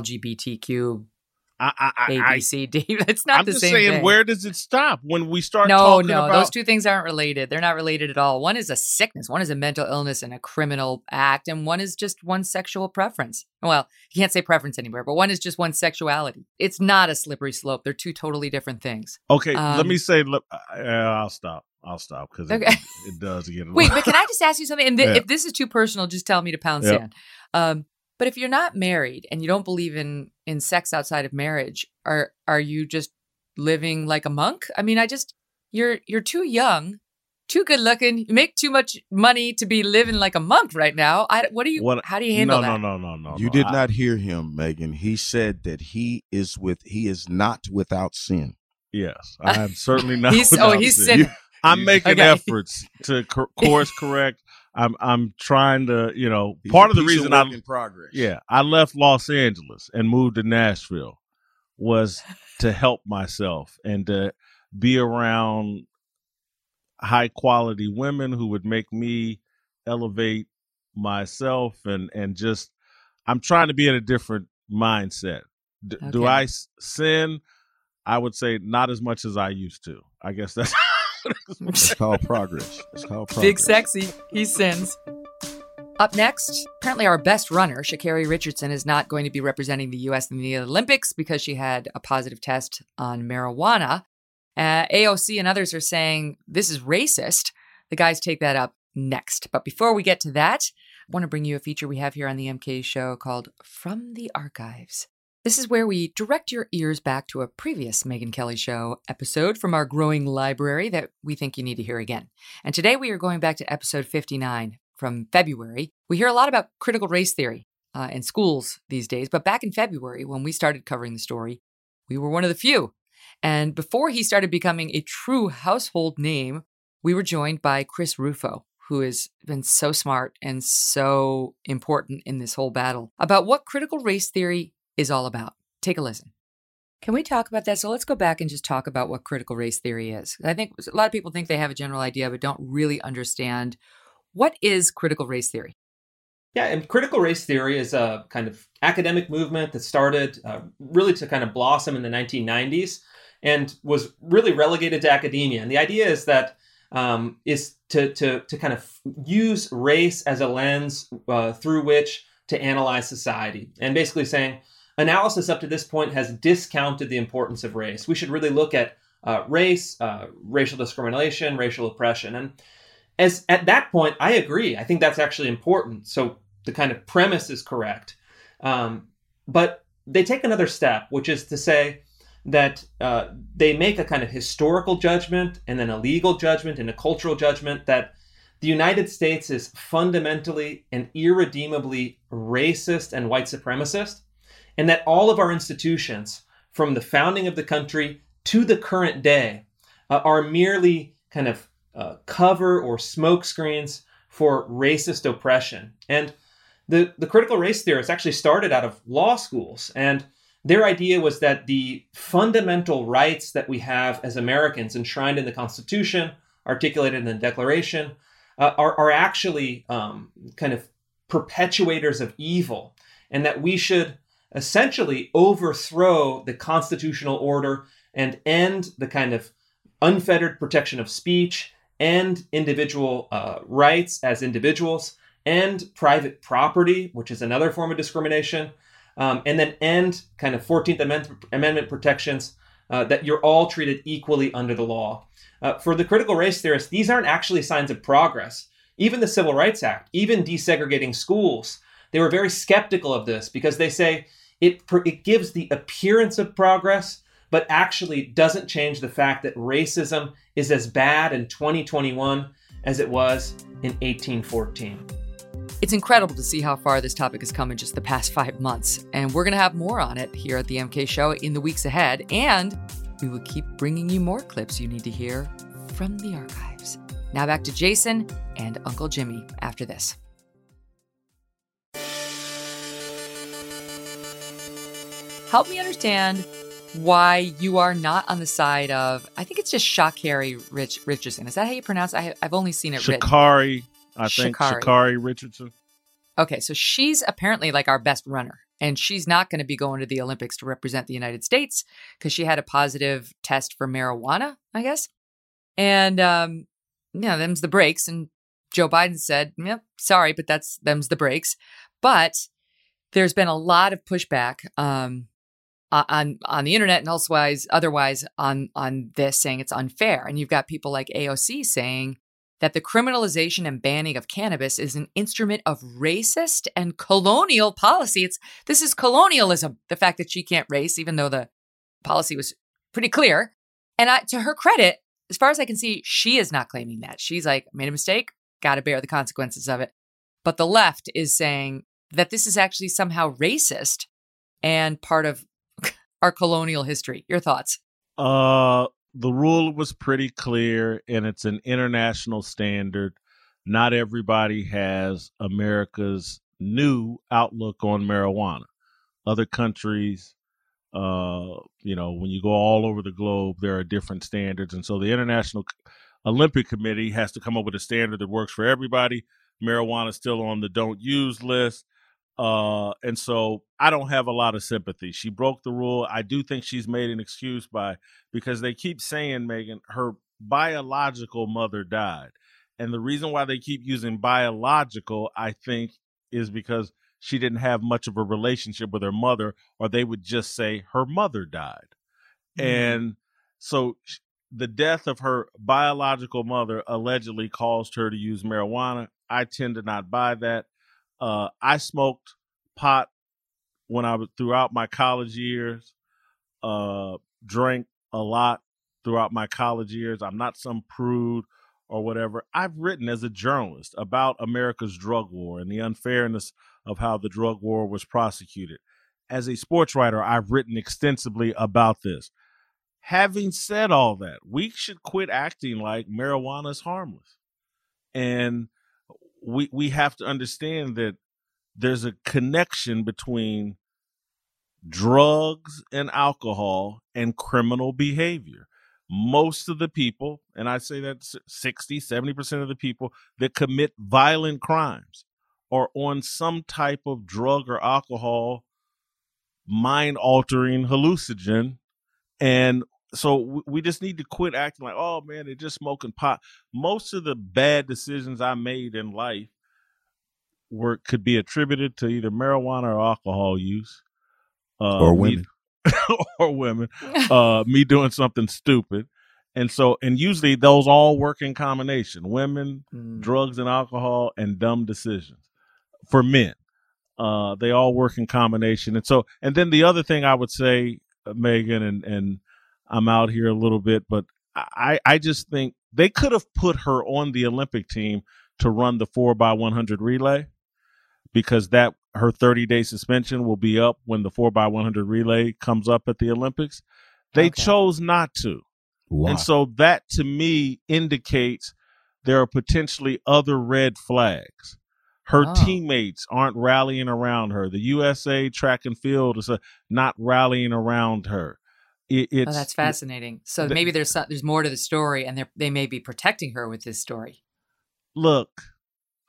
LGBTQ. A, B, C, D. It's not the same thing. I'm just saying, where does it stop when we start talking about... No, those two things aren't related. They're not related at all. One is a sickness. One is a mental illness and a criminal act. And one is just one's sexual preference. Well, you can't say preference anywhere, but one is just one's sexuality. It's not a slippery slope. They're two totally different things. Okay, let me say... I'll stop because it does get... Wait, but can I just ask you something? And if this is too personal, just tell me to pound sand. But if you're not married and you don't believe in sex outside of marriage, are you just living like a monk? I mean, you're too young, too good looking. You make too much money to be living like a monk right now. How do you handle that? No. You did not hear him, Megan. He said that he is not without sin. Yes, I am certainly not. He's sin. I'm making efforts to course correct. I'm trying to, part of the reason in progress. Yeah, I left Los Angeles and moved to Nashville was to help myself and to be around high quality women who would make me elevate myself and just, I'm trying to be in a different mindset. Do I sin? I would say not as much as I used to. I guess that's... It's called progress. Big sexy. He sins. Up next, apparently our best runner, Sha'Carri Richardson, is not going to be representing the U.S. in the Olympics because she had a positive test on marijuana. AOC and others are saying this is racist. The guys take that up next. But before we get to that, I want to bring you a feature we have here on the MK Show called From the Archives. This is where we direct your ears back to a previous Megyn Kelly Show episode from our growing library that we think you need to hear again. And today we are going back to episode 59 from February. We hear a lot about critical race theory in schools these days, but back in February when we started covering the story, we were one of the few. And before he started becoming a true household name, we were joined by Chris Rufo, who has been so smart and so important in this whole battle about what critical race theory is all about. Take a listen. Can we talk about that? So let's go back and just talk about what critical race theory is. I think a lot of people think they have a general idea, but don't really understand what is critical race theory. Yeah, and critical race theory is a kind of academic movement that started really to kind of blossom in the 1990s and was really relegated to academia. And the idea is that is to kind of use race as a lens through which to analyze society, and basically saying, analysis up to this point has discounted the importance of race. We should really look at race, racial discrimination, racial oppression. And as at that point, I agree. I think that's actually important. So the kind of premise is correct. But they take another step, which is to say that they make a kind of historical judgment and then a legal judgment and a cultural judgment that the United States is fundamentally and irredeemably racist and white supremacist, and that all of our institutions, from the founding of the country to the current day, are merely kind of cover or smoke screens for racist oppression. And the critical race theorists actually started out of law schools, and their idea was that the fundamental rights that we have as Americans enshrined in the Constitution, articulated in the Declaration, are actually kind of perpetuators of evil. and that we should essentially overthrow the constitutional order and end the kind of unfettered protection of speech and individual rights as individuals and private property, which is another form of discrimination, and then end kind of 14th Amendment protections that you're all treated equally under the law. For the critical race theorists, these aren't actually signs of progress. Even the Civil Rights Act, even desegregating schools, they were very skeptical of this because they say it gives the appearance of progress, but actually doesn't change the fact that racism is as bad in 2021 as it was in 1814. It's incredible to see how far this topic has come in just the past 5 months, and we're going to have more on it here at the MK Show in the weeks ahead, and we will keep bringing you more clips you need to hear from the archives. Now back to Jason and Uncle Jimmy after this. Help me understand why you are not on the side of, I think it's just Sha'Carri Richardson. Is that how you pronounce it? I've only seen it written. Sha'Carri, I think. Sha'Carri Richardson. Okay, so she's apparently like our best runner, and she's not going to be going to the Olympics to represent the United States because she had a positive test for marijuana, I guess. And, them's the breaks. And Joe Biden said, yep, sorry, but them's the breaks. But there's been a lot of pushback on the internet and otherwise on this, saying it's unfair. And you've got people like AOC saying that the criminalization and banning of cannabis is an instrument of racist and colonial policy. This is colonialism, the fact that she can't race, even though the policy was pretty clear. And to her credit, as far as I can see, she is not claiming that. She's like, made a mistake, got to bear the consequences of it. But the left is saying that this is actually somehow racist and part of our colonial history. Your thoughts? The rule was pretty clear, and it's an international standard. Not everybody has America's new outlook on marijuana. Other countries, when you go all over the globe, there are different standards. And so the International Olympic Committee has to come up with a standard that works for everybody. Marijuana is still on the don't use list. And so I don't have a lot of sympathy. She broke the rule. I do think she's made an excuse because they keep saying, Megyn, her biological mother died. And the reason why they keep using biological, I think, is because she didn't have much of a relationship with her mother, or they would just say her mother died. Mm-hmm. And so the death of her biological mother allegedly caused her to use marijuana. I tend to not buy that. I smoked pot when I was throughout my college years, drank a lot throughout my college years. I'm not some prude or whatever. I've written as a journalist about America's drug war and the unfairness of how the drug war was prosecuted. As a sports writer, I've written extensively about this. Having said all that, we should quit acting like marijuana is harmless. And we have to understand that there's a connection between drugs and alcohol and criminal behavior. Most of the people, and I say that 60, 70% of the people that commit violent crimes are on some type of drug or alcohol, mind-altering hallucinogen. And so we just need to quit acting like, oh, man, they're just smoking pot. Most of the bad decisions I made in life could be attributed to either marijuana or alcohol use. Or women. Me doing something stupid. And usually those all work in combination. Women, drugs and alcohol, and dumb decisions. For men, they all work in combination. And then the other thing I would say, Megyn, and I'm out here a little bit, but I just think they could have put her on the Olympic team to run the 4x100 relay, because her 30-day suspension will be up when the 4x100 relay comes up at the Olympics. They chose not to. Wow. And so that, to me, indicates there are potentially other red flags. Her teammates aren't rallying around her. The USA track and field is not rallying around her. That's fascinating. So maybe there's more to the story, and they may be protecting her with this story. Look,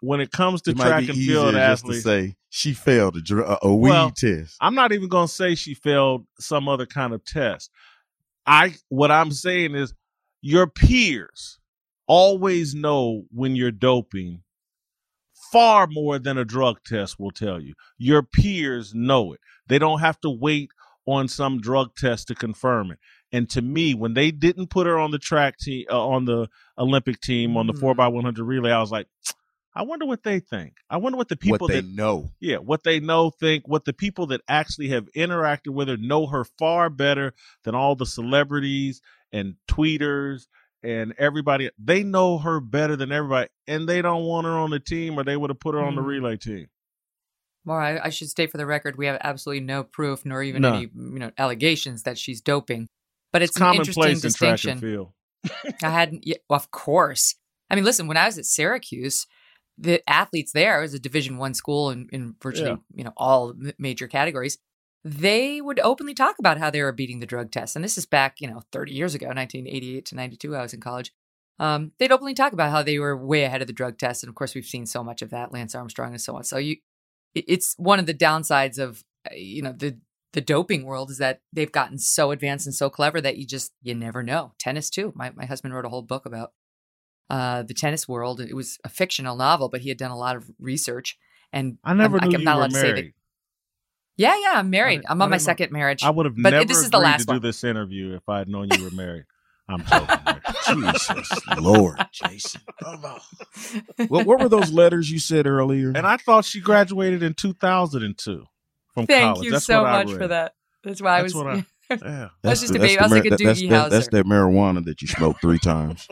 when it comes to It might track be and easier field just to athletes, say she failed a weed test. I'm not even going to say she failed some other kind of test. What I'm saying is your peers always know when you're doping far more than a drug test will tell you. Your peers know it. They don't have to wait on some drug test to confirm it. And to me, when they didn't put her on the track team, on the Olympic team, on the 4x100 relay, I was like, I wonder what they think. I wonder what the people know. Yeah, what they know, think, what the people that actually have interacted with her know her far better than all the celebrities and tweeters and everybody. They know her better than everybody, and they don't want her on the team, or they would have put her on the relay team. Well, I should state for the record, we have absolutely no proof nor even any allegations that she's doping. But it's an interesting distinction. In track and field. I hadn't, well, of course. I mean, listen, when I was at Syracuse, the athletes there, it was a Division I school in virtually all major categories. They would openly talk about how they were beating the drug test. And this is back, 30 years ago, 1988 to 92. I was in college. They'd openly talk about how they were way ahead of the drug test. And of course, we've seen so much of that, Lance Armstrong and so on. So it's one of the downsides of, the doping world is that they've gotten so advanced and so clever that you never know. Tennis too. My husband wrote a whole book about the tennis world. It was a fictional novel, but he had done a lot of research. And I never knew you were married. Yeah, I'm married. I'm on my second marriage. I would have never agreed to do this interview if I had known you were married. I'm joking. Jesus Lord, Jason. Come on. What were those letters you said earlier? And I thought she graduated in 2002 from Thank college. you That's so what I much read. for that. That's why That's what I I was just debating. I was like a Doogie Howser. That's that marijuana that you smoked 3 times.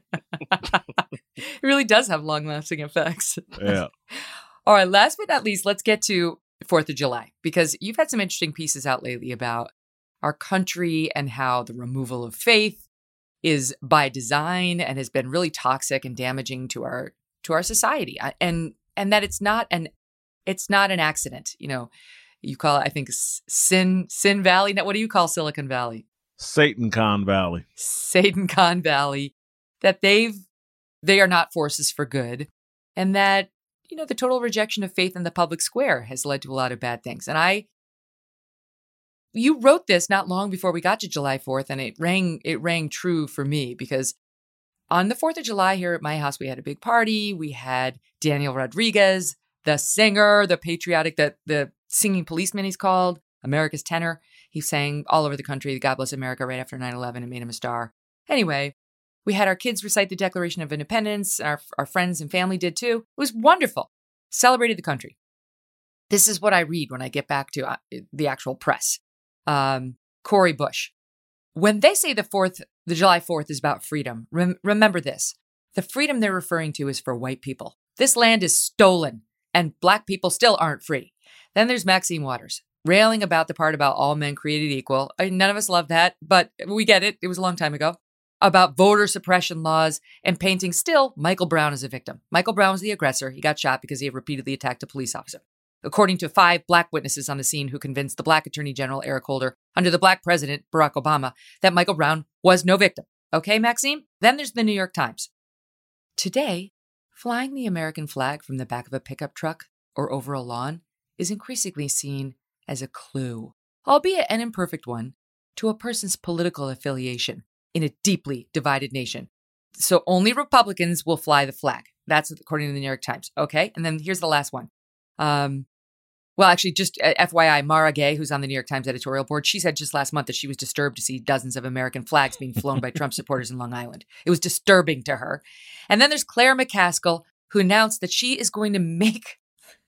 It really does have long-lasting effects. Yeah. All right, last but not least, let's get to 4th of July, because you've had some interesting pieces out lately about our country and how the removal of faith is by design and has been really toxic and damaging to our society, and that it's not an accident. You call it, I think, Sin Valley. Now, what do you call Silicon Valley? SatanCon Valley. SatanCon Valley. That they are not forces for good, and that the total rejection of faith in the public square has led to a lot of bad things. And you wrote this not long before we got to July 4th, and it rang true for me, because on the 4th of July here at my house, we had a big party. We had Daniel Rodriguez, the singer, the patriotic, the singing policeman he's called, America's tenor. He sang all over the country, God Bless America, right after 9/11 and made him a star. Anyway, we had our kids recite the Declaration of Independence. Our friends and family did too. It was wonderful. Celebrated the country. This is what I read when I get back to the actual press. Cori Bush. When they say the July 4th is about freedom, remember this. The freedom they're referring to is for white people. This land is stolen, and black people still aren't free. Then there's Maxine Waters, railing about the part about all men created equal. None of us love that, but we get it. It was a long time ago. About voter suppression laws and painting still Michael Brown as a victim. Michael Brown was the aggressor. He got shot because he had repeatedly attacked a police officer. According to 5 black witnesses on the scene who convinced the black Attorney General Eric Holder under the black president Barack Obama that Michael Brown was no victim. Okay, Maxime? Then there's the New York Times. Today, flying the American flag from the back of a pickup truck or over a lawn is increasingly seen as a clue, albeit an imperfect one, to a person's political affiliation in a deeply divided nation. So only Republicans will fly the flag. That's according to the New York Times. Okay. And then here's the last one. Well, actually, just FYI, Mara Gay, who's on the New York Times editorial board, she said just last month that she was disturbed to see dozens of American flags being flown by Trump supporters in Long Island. It was disturbing to her. And then there's Claire McCaskill, who announced that she is going to make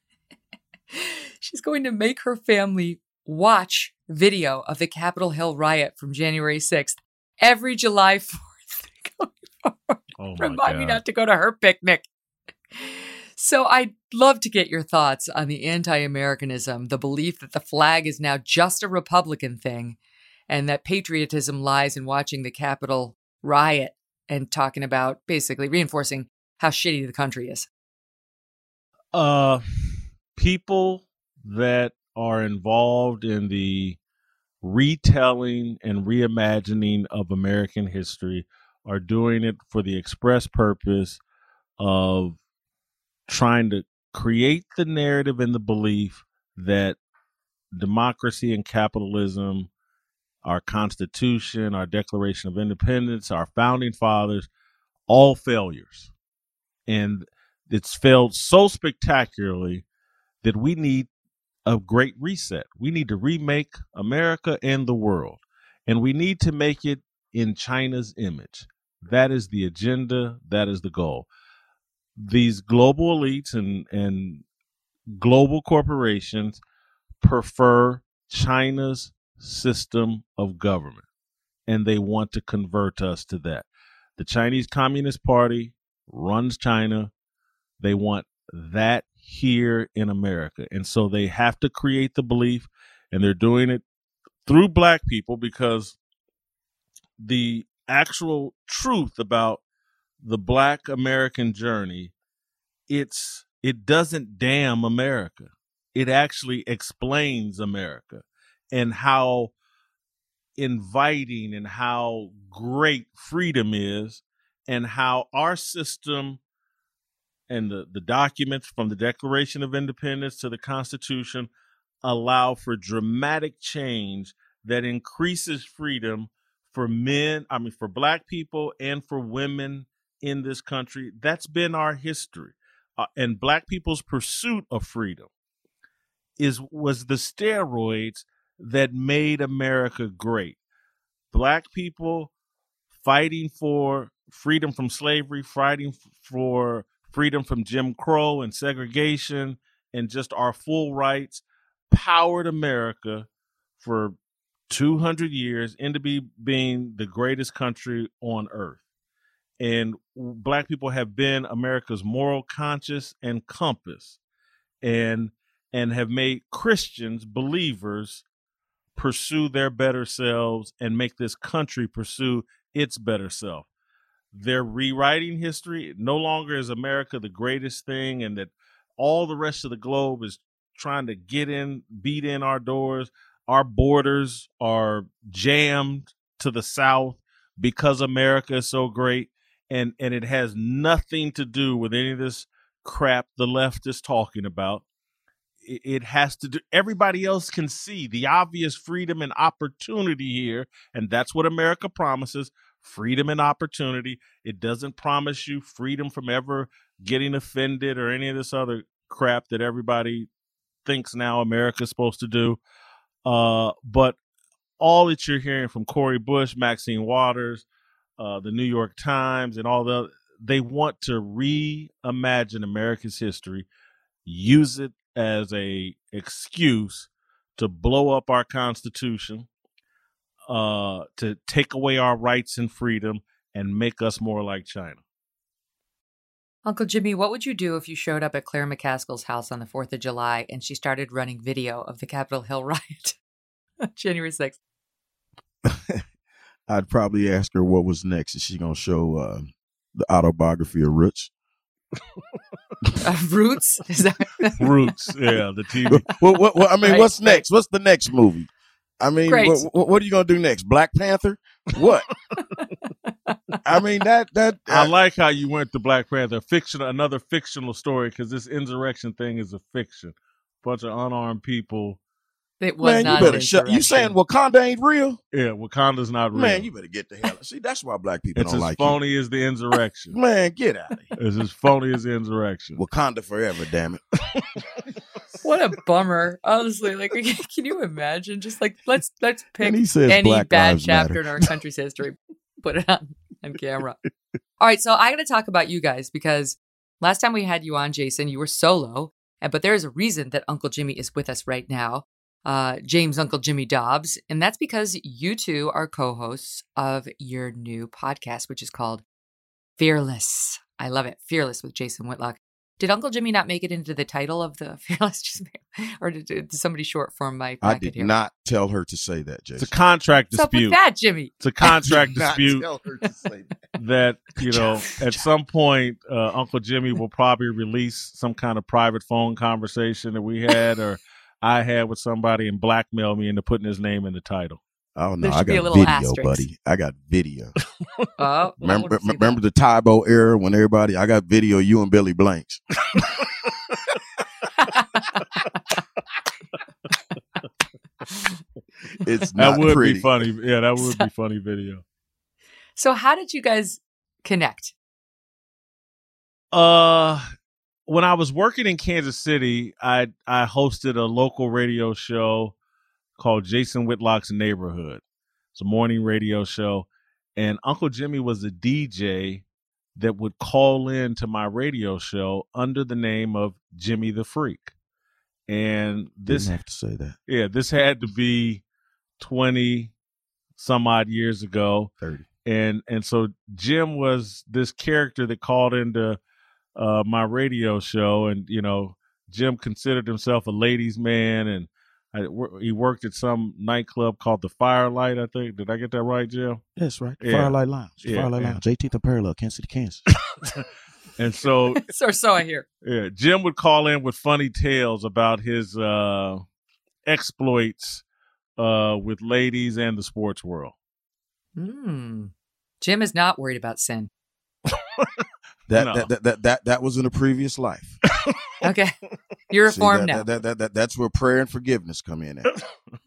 her family watch video of the Capitol Hill riot from January 6th every July 4th. Remind me not to go to her picnic. So I'd love to get your thoughts on the anti-Americanism, the belief that the flag is now just a Republican thing, and that patriotism lies in watching the Capitol riot and talking about basically reinforcing how shitty the country is. People that are involved in the retelling and reimagining of American history are doing it for the express purpose of trying to create the narrative and the belief that democracy and capitalism, our Constitution, our Declaration of Independence, our founding fathers, all failures. And it's failed so spectacularly that we need a great reset. We need to remake America and the world. And we need to make it in China's image. That is the agenda. That is the goal. These global elites and global corporations prefer China's system of government, and they want to convert us to that. The Chinese Communist Party runs China. They want that here in America. And so they have to create the belief, and they're doing it through Black people, because the actual truth about the Black American journey, it doesn't damn America. It actually explains America and how inviting and how great freedom is, and how our system and the documents from the Declaration of Independence to the Constitution allow for dramatic change that increases freedom for for Black people and for women in this country. That's been our history. And Black people's pursuit of freedom was the steroids that made America great. Black people fighting for freedom from slavery, fighting for freedom from Jim Crow and segregation and just our full rights, powered America for 200 years into being the greatest country on earth. And Black people have been America's moral conscience and compass, and have made Christians, believers, pursue their better selves and make this country pursue its better self. They're rewriting history. No longer is America the greatest thing, and that all the rest of the globe is trying to beat in our doors. Our borders are jammed to the south because America is so great. And it has nothing to do with any of this crap the left is talking about. It has to do, everybody else can see the obvious freedom and opportunity here. And that's what America promises, freedom and opportunity. It doesn't promise you freedom from ever getting offended or any of this other crap that everybody thinks now America's supposed to do. But all that you're hearing from Cori Bush, Maxine Waters, the New York Times, and they want to reimagine America's history, use it as a excuse to blow up our Constitution, to take away our rights and freedom, and make us more like China. Uncle Jimmy, what would you do if you showed up at Claire McCaskill's house on the 4th of July and she started running video of the Capitol Hill riot on January 6th? I'd probably ask her what was next. Is she going to show the autobiography of Roots? Roots? Is that Roots, yeah, the TV. I mean, right, what's next? What's the next movie? I mean, what are you going to do next? Black Panther? What? I mean, I like how you went to Black Panther, another fictional story, because this insurrection thing is a fiction. Bunch of unarmed people. It was not. You better shut. You saying Wakanda ain't real? Yeah, Wakanda's not real. Man, you better get the hell. See, that's why Black people don't like you. It's as phony as the insurrection. Man, get out of here. It's as phony as the insurrection. Wakanda forever, damn it. What a bummer. Honestly, like, can you imagine? Just like, let's pick any bad chapter in our country's history, put it on camera. All right, so I got to talk about you guys, because last time we had you on, Jason, you were solo, but there is a reason that Uncle Jimmy is with us right now. James Uncle Jimmy Dobbs, and that's because you two are co-hosts of your new podcast, which is called Fearless. I love it. Fearless with Jason Whitlock. Did Uncle Jimmy not make it into the title of the Fearless? Or did somebody short form my bracket I did here? not tell her to say that, Jason. It's a contract dispute. What's up with that, Jimmy? It's a contract dispute tell her to say that, at some point, Uncle Jimmy will probably release some kind of private phone conversation that we had, or I had with somebody, and blackmail me into putting his name in the title. Oh, no, I got video, asterisk. Buddy. I got video. Remember the Tybo era when I got video, you and Billy Blanks. It's not that would pretty. be funny. Yeah, that would be funny video. So how did you guys connect? When I was working in Kansas City, I hosted a local radio show called Jason Whitlock's Neighborhood. It's a morning radio show, and Uncle Jimmy was a DJ that would call in to my radio show under the name of Jimmy the Freak. And this Didn't have to say that. Yeah, this had to be 20 some odd years ago. 30. And so Jim was this character that called into my radio show, and Jim considered himself a ladies' man, and he worked at some nightclub called the Firelight, I think. Did I get that right, Jim? That's right. Yeah. Firelight Lounge. Yeah, Firelight yeah. Lounge. 18th and Parallel, Kansas City, Kansas. And so So I hear. Yeah, Jim would call in with funny tales about his exploits with ladies and the sports world. Jim is not worried about sin. That was in a previous life. Okay. You're reformed now. That's where prayer and forgiveness come in at.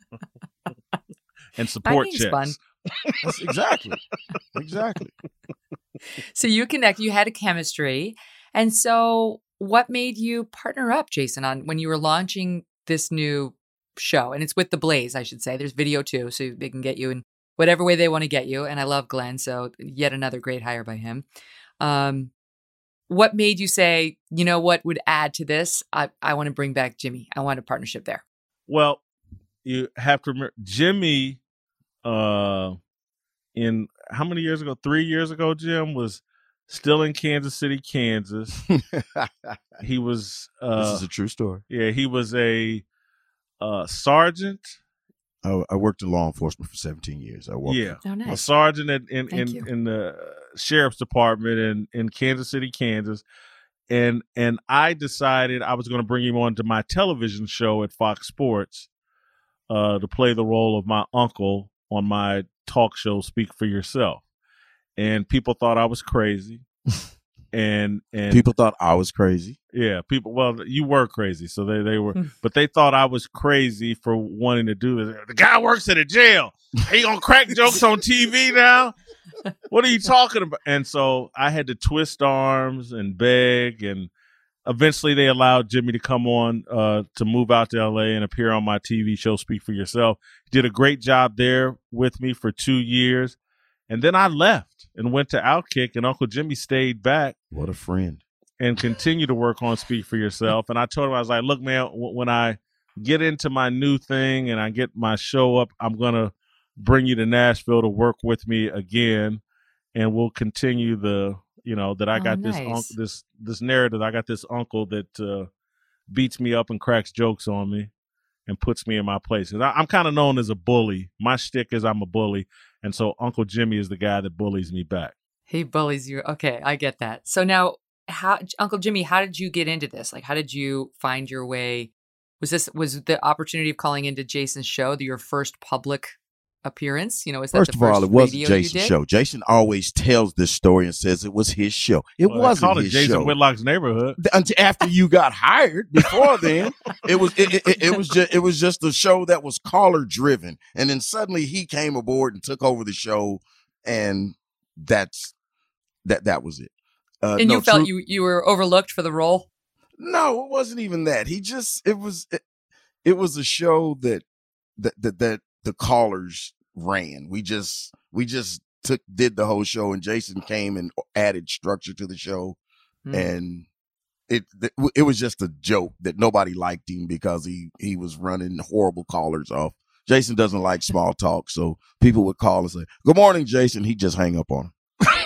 And support I think checks. it's That's exactly. So you connect, you had a chemistry. And so what made you partner up, Jason, on when you were launching this new show? And it's with The Blaze, I should say. There's video too, so they can get you in whatever way they want to get you. And I love Glenn, so yet another great hire by him. What made you say, you know what would add to this? I want to bring back Jimmy. I want a partnership there. Well, you have to remember, Jimmy, in how many years ago? 3 years ago, Jim was still in Kansas City, Kansas. He was. This is a true story. Yeah, he was a sergeant. I worked in law enforcement for 17 years. Nice. A sergeant in the sheriff's department in Kansas City, Kansas. And I decided I was going to bring him on to my television show at Fox Sports to play the role of my uncle on my talk show, Speak for Yourself. And people thought I was crazy. And people thought I was crazy. Yeah, you were crazy. So they were, but they thought I was crazy for wanting to do this. The guy works at a jail. Are you going to crack jokes on TV now? What are you talking about? And so I had to twist arms and beg, and eventually they allowed Jimmy to come on to move out to LA and appear on my TV show, Speak for Yourself. He did a great job there with me for 2 years. And then I left and went to Outkick, and Uncle Jimmy stayed back. What a friend. And continued to work on Speak for Yourself. And I told him, I was like, look, man, when I get into my new thing and I get my show up, I'm going to bring you to Nashville to work with me again. And we'll continue that I got this narrative. I got this uncle that beats me up and cracks jokes on me and puts me in my place. And I'm kind of known as a bully. My shtick is I'm a bully. And so Uncle Jimmy is the guy that bullies me back. He bullies you. Okay, I get that. So now, Uncle Jimmy, how did you get into this? Like, how did you find your way? Was the opportunity of calling into Jason's show your first public appearance? Is that First of all, it wasn't Jason's show. Jason always tells this story and says it was his show. It wasn't his Jason show. Whitlock's Neighborhood. Until after you got hired. Before then, it was just a show that was caller driven, and then suddenly he came aboard and took over the show, and that was it. And you felt you were overlooked for the role? No, it wasn't even that. It was a show that the callers ran. We just did the whole show, and Jason came and added structure to the show. And it was just a joke that nobody liked him because he was running horrible callers off. Jason doesn't like small talk, so people would call and say, "Good morning, Jason." He'd just hang up on him.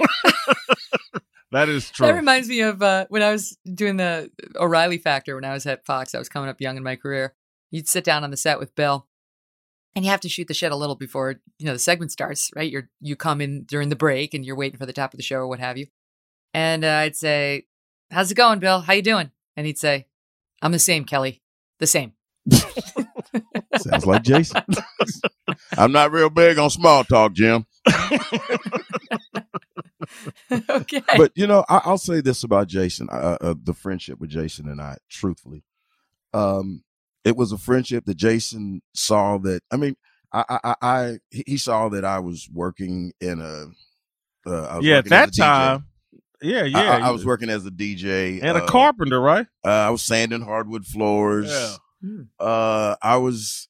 That is true. That reminds me of when I was doing the O'Reilly Factor when I was at Fox. I was coming up young in my career. You'd sit down on the set with Bill, and you have to shoot the shit a little before the segment starts, right? You come in during the break, and you're waiting for the top of the show or what have you. And I'd say, "How's it going, Bill? How you doing?" And he'd say, "I'm the same, Kelly. The same." Sounds like Jason. I'm not real big on small talk, Jim. Okay. But I'll say this about Jason, the friendship with Jason and I, truthfully. It was a friendship that Jason saw that, I mean, he saw that I was working in at that time. Yeah. I was working as a DJ. And a carpenter, right? I was sanding hardwood floors. Yeah. I was,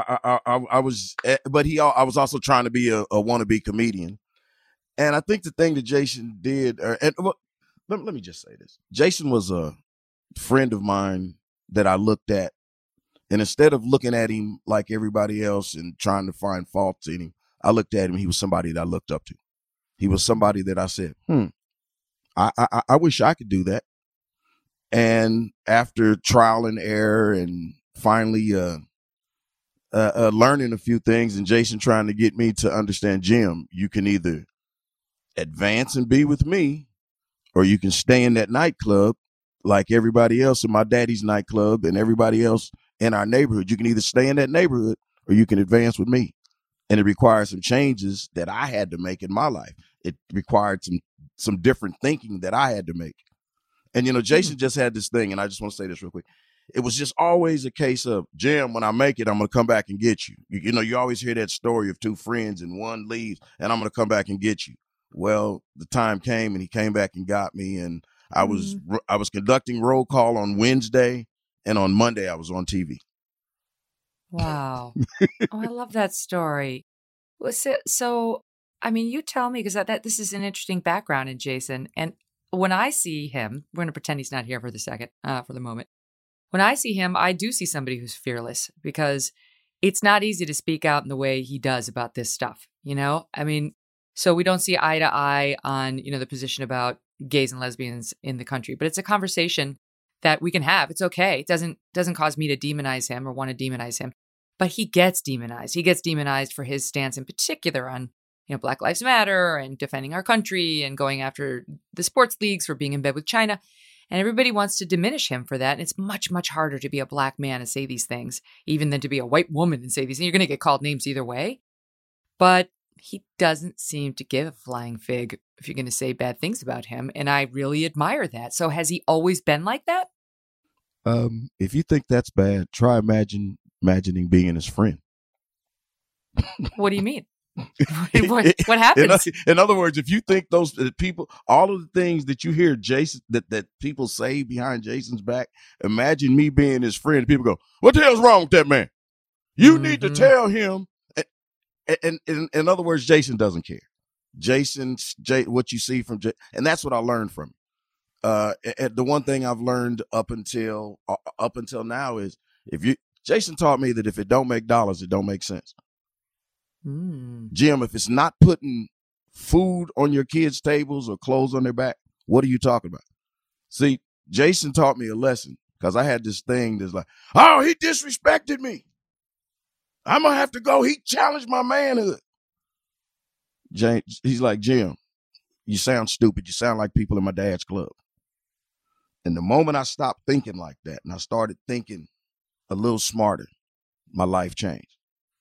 but I was also trying to be a wannabe comedian. And I think the thing that Jason did, let me just say this. Jason was a friend of mine that I looked at. And instead of looking at him like everybody else and trying to find faults in him, I looked at him. He was somebody that I looked up to. He was somebody that I said, I wish I could do that. And after trial and error and finally learning a few things, and Jason trying to get me to understand, Jim, you can either advance and be with me, or you can stay in that nightclub like everybody else in my daddy's nightclub and everybody else in our neighborhood. You can either stay in that neighborhood or you can advance with me. And it required some changes that I had to make in my life. It required some different thinking that I had to make. And, Jason just had this thing, and I just want to say this real quick. It was just always a case of, Jim, when I make it, I'm going to come back and get you. You always hear that story of two friends and one leaves, and I'm going to come back and get you. Well, the time came, and he came back and got me, and I was conducting roll call on Wednesday, and on Monday I was on TV. Wow. Oh, I love that story. So, I mean, you tell me, because this is an interesting background in Jason. And when I see him, we're going to pretend he's not here for the moment. When I see him, I do see somebody who's fearless, because it's not easy to speak out in the way he does about this stuff. I mean, so we don't see eye to eye on, the position about gays and lesbians in the country, but it's a conversation that we can have. It's okay. It doesn't cause me to demonize him or want to demonize him, but he gets demonized. He gets demonized for his stance in particular on, Black Lives Matter and defending our country and going after the sports leagues for being in bed with China. And everybody wants to diminish him for that. And it's much, much harder to be a Black man and say these things, even than to be a white woman and say these things. You're going to get called names either way. But he doesn't seem to give a flying fig if you're going to say bad things about him. And I really admire that. So has he always been like that? If you think that's bad, try imagining being his friend. What do you mean? What happens? In other words, if you think those people, all of the things that you hear Jason, that people say behind Jason's back, imagine me being his friend. People go, what the hell's wrong with that man? You need to tell him. And in other words, Jason doesn't care. What you see from Jason, and that's what I learned from him. The one thing I've learned up until now is Jason taught me that if it don't make dollars, it don't make sense. Jim, if it's not putting food on your kids' tables or clothes on their back, what are you talking about? See, Jason taught me a lesson, because I had this thing that's like, oh, he disrespected me. I'm going to have to go. He challenged my manhood. He's like, Jim, you sound stupid. You sound like people in my dad's club. And the moment I stopped thinking like that and I started thinking a little smarter, my life changed.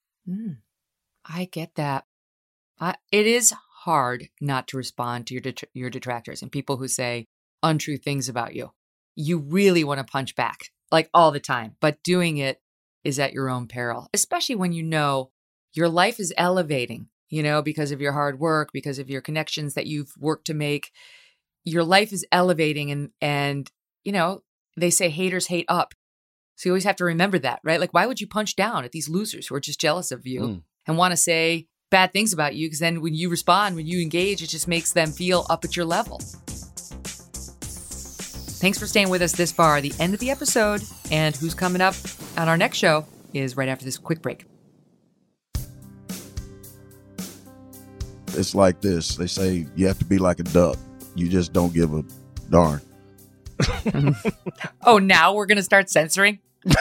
I get that. It is hard not to respond to your detractors and people who say untrue things about you. You really want to punch back, like all the time, but doing it is at your own peril, especially when your life is elevating, because of your hard work, because of your connections that you've worked to make. Your life is elevating and they say haters hate up. So you always have to remember that, right? Like, why would you punch down at these losers who are just jealous of you and want to say bad things about you? Because then when you respond, when you engage, it just makes them feel up at your level. Thanks for staying with us this far, the end of the episode. And who's coming up on our next show is right after this quick break. It's like this. They say you have to be like a duck. You just don't give a darn. Oh, now we're going to start censoring?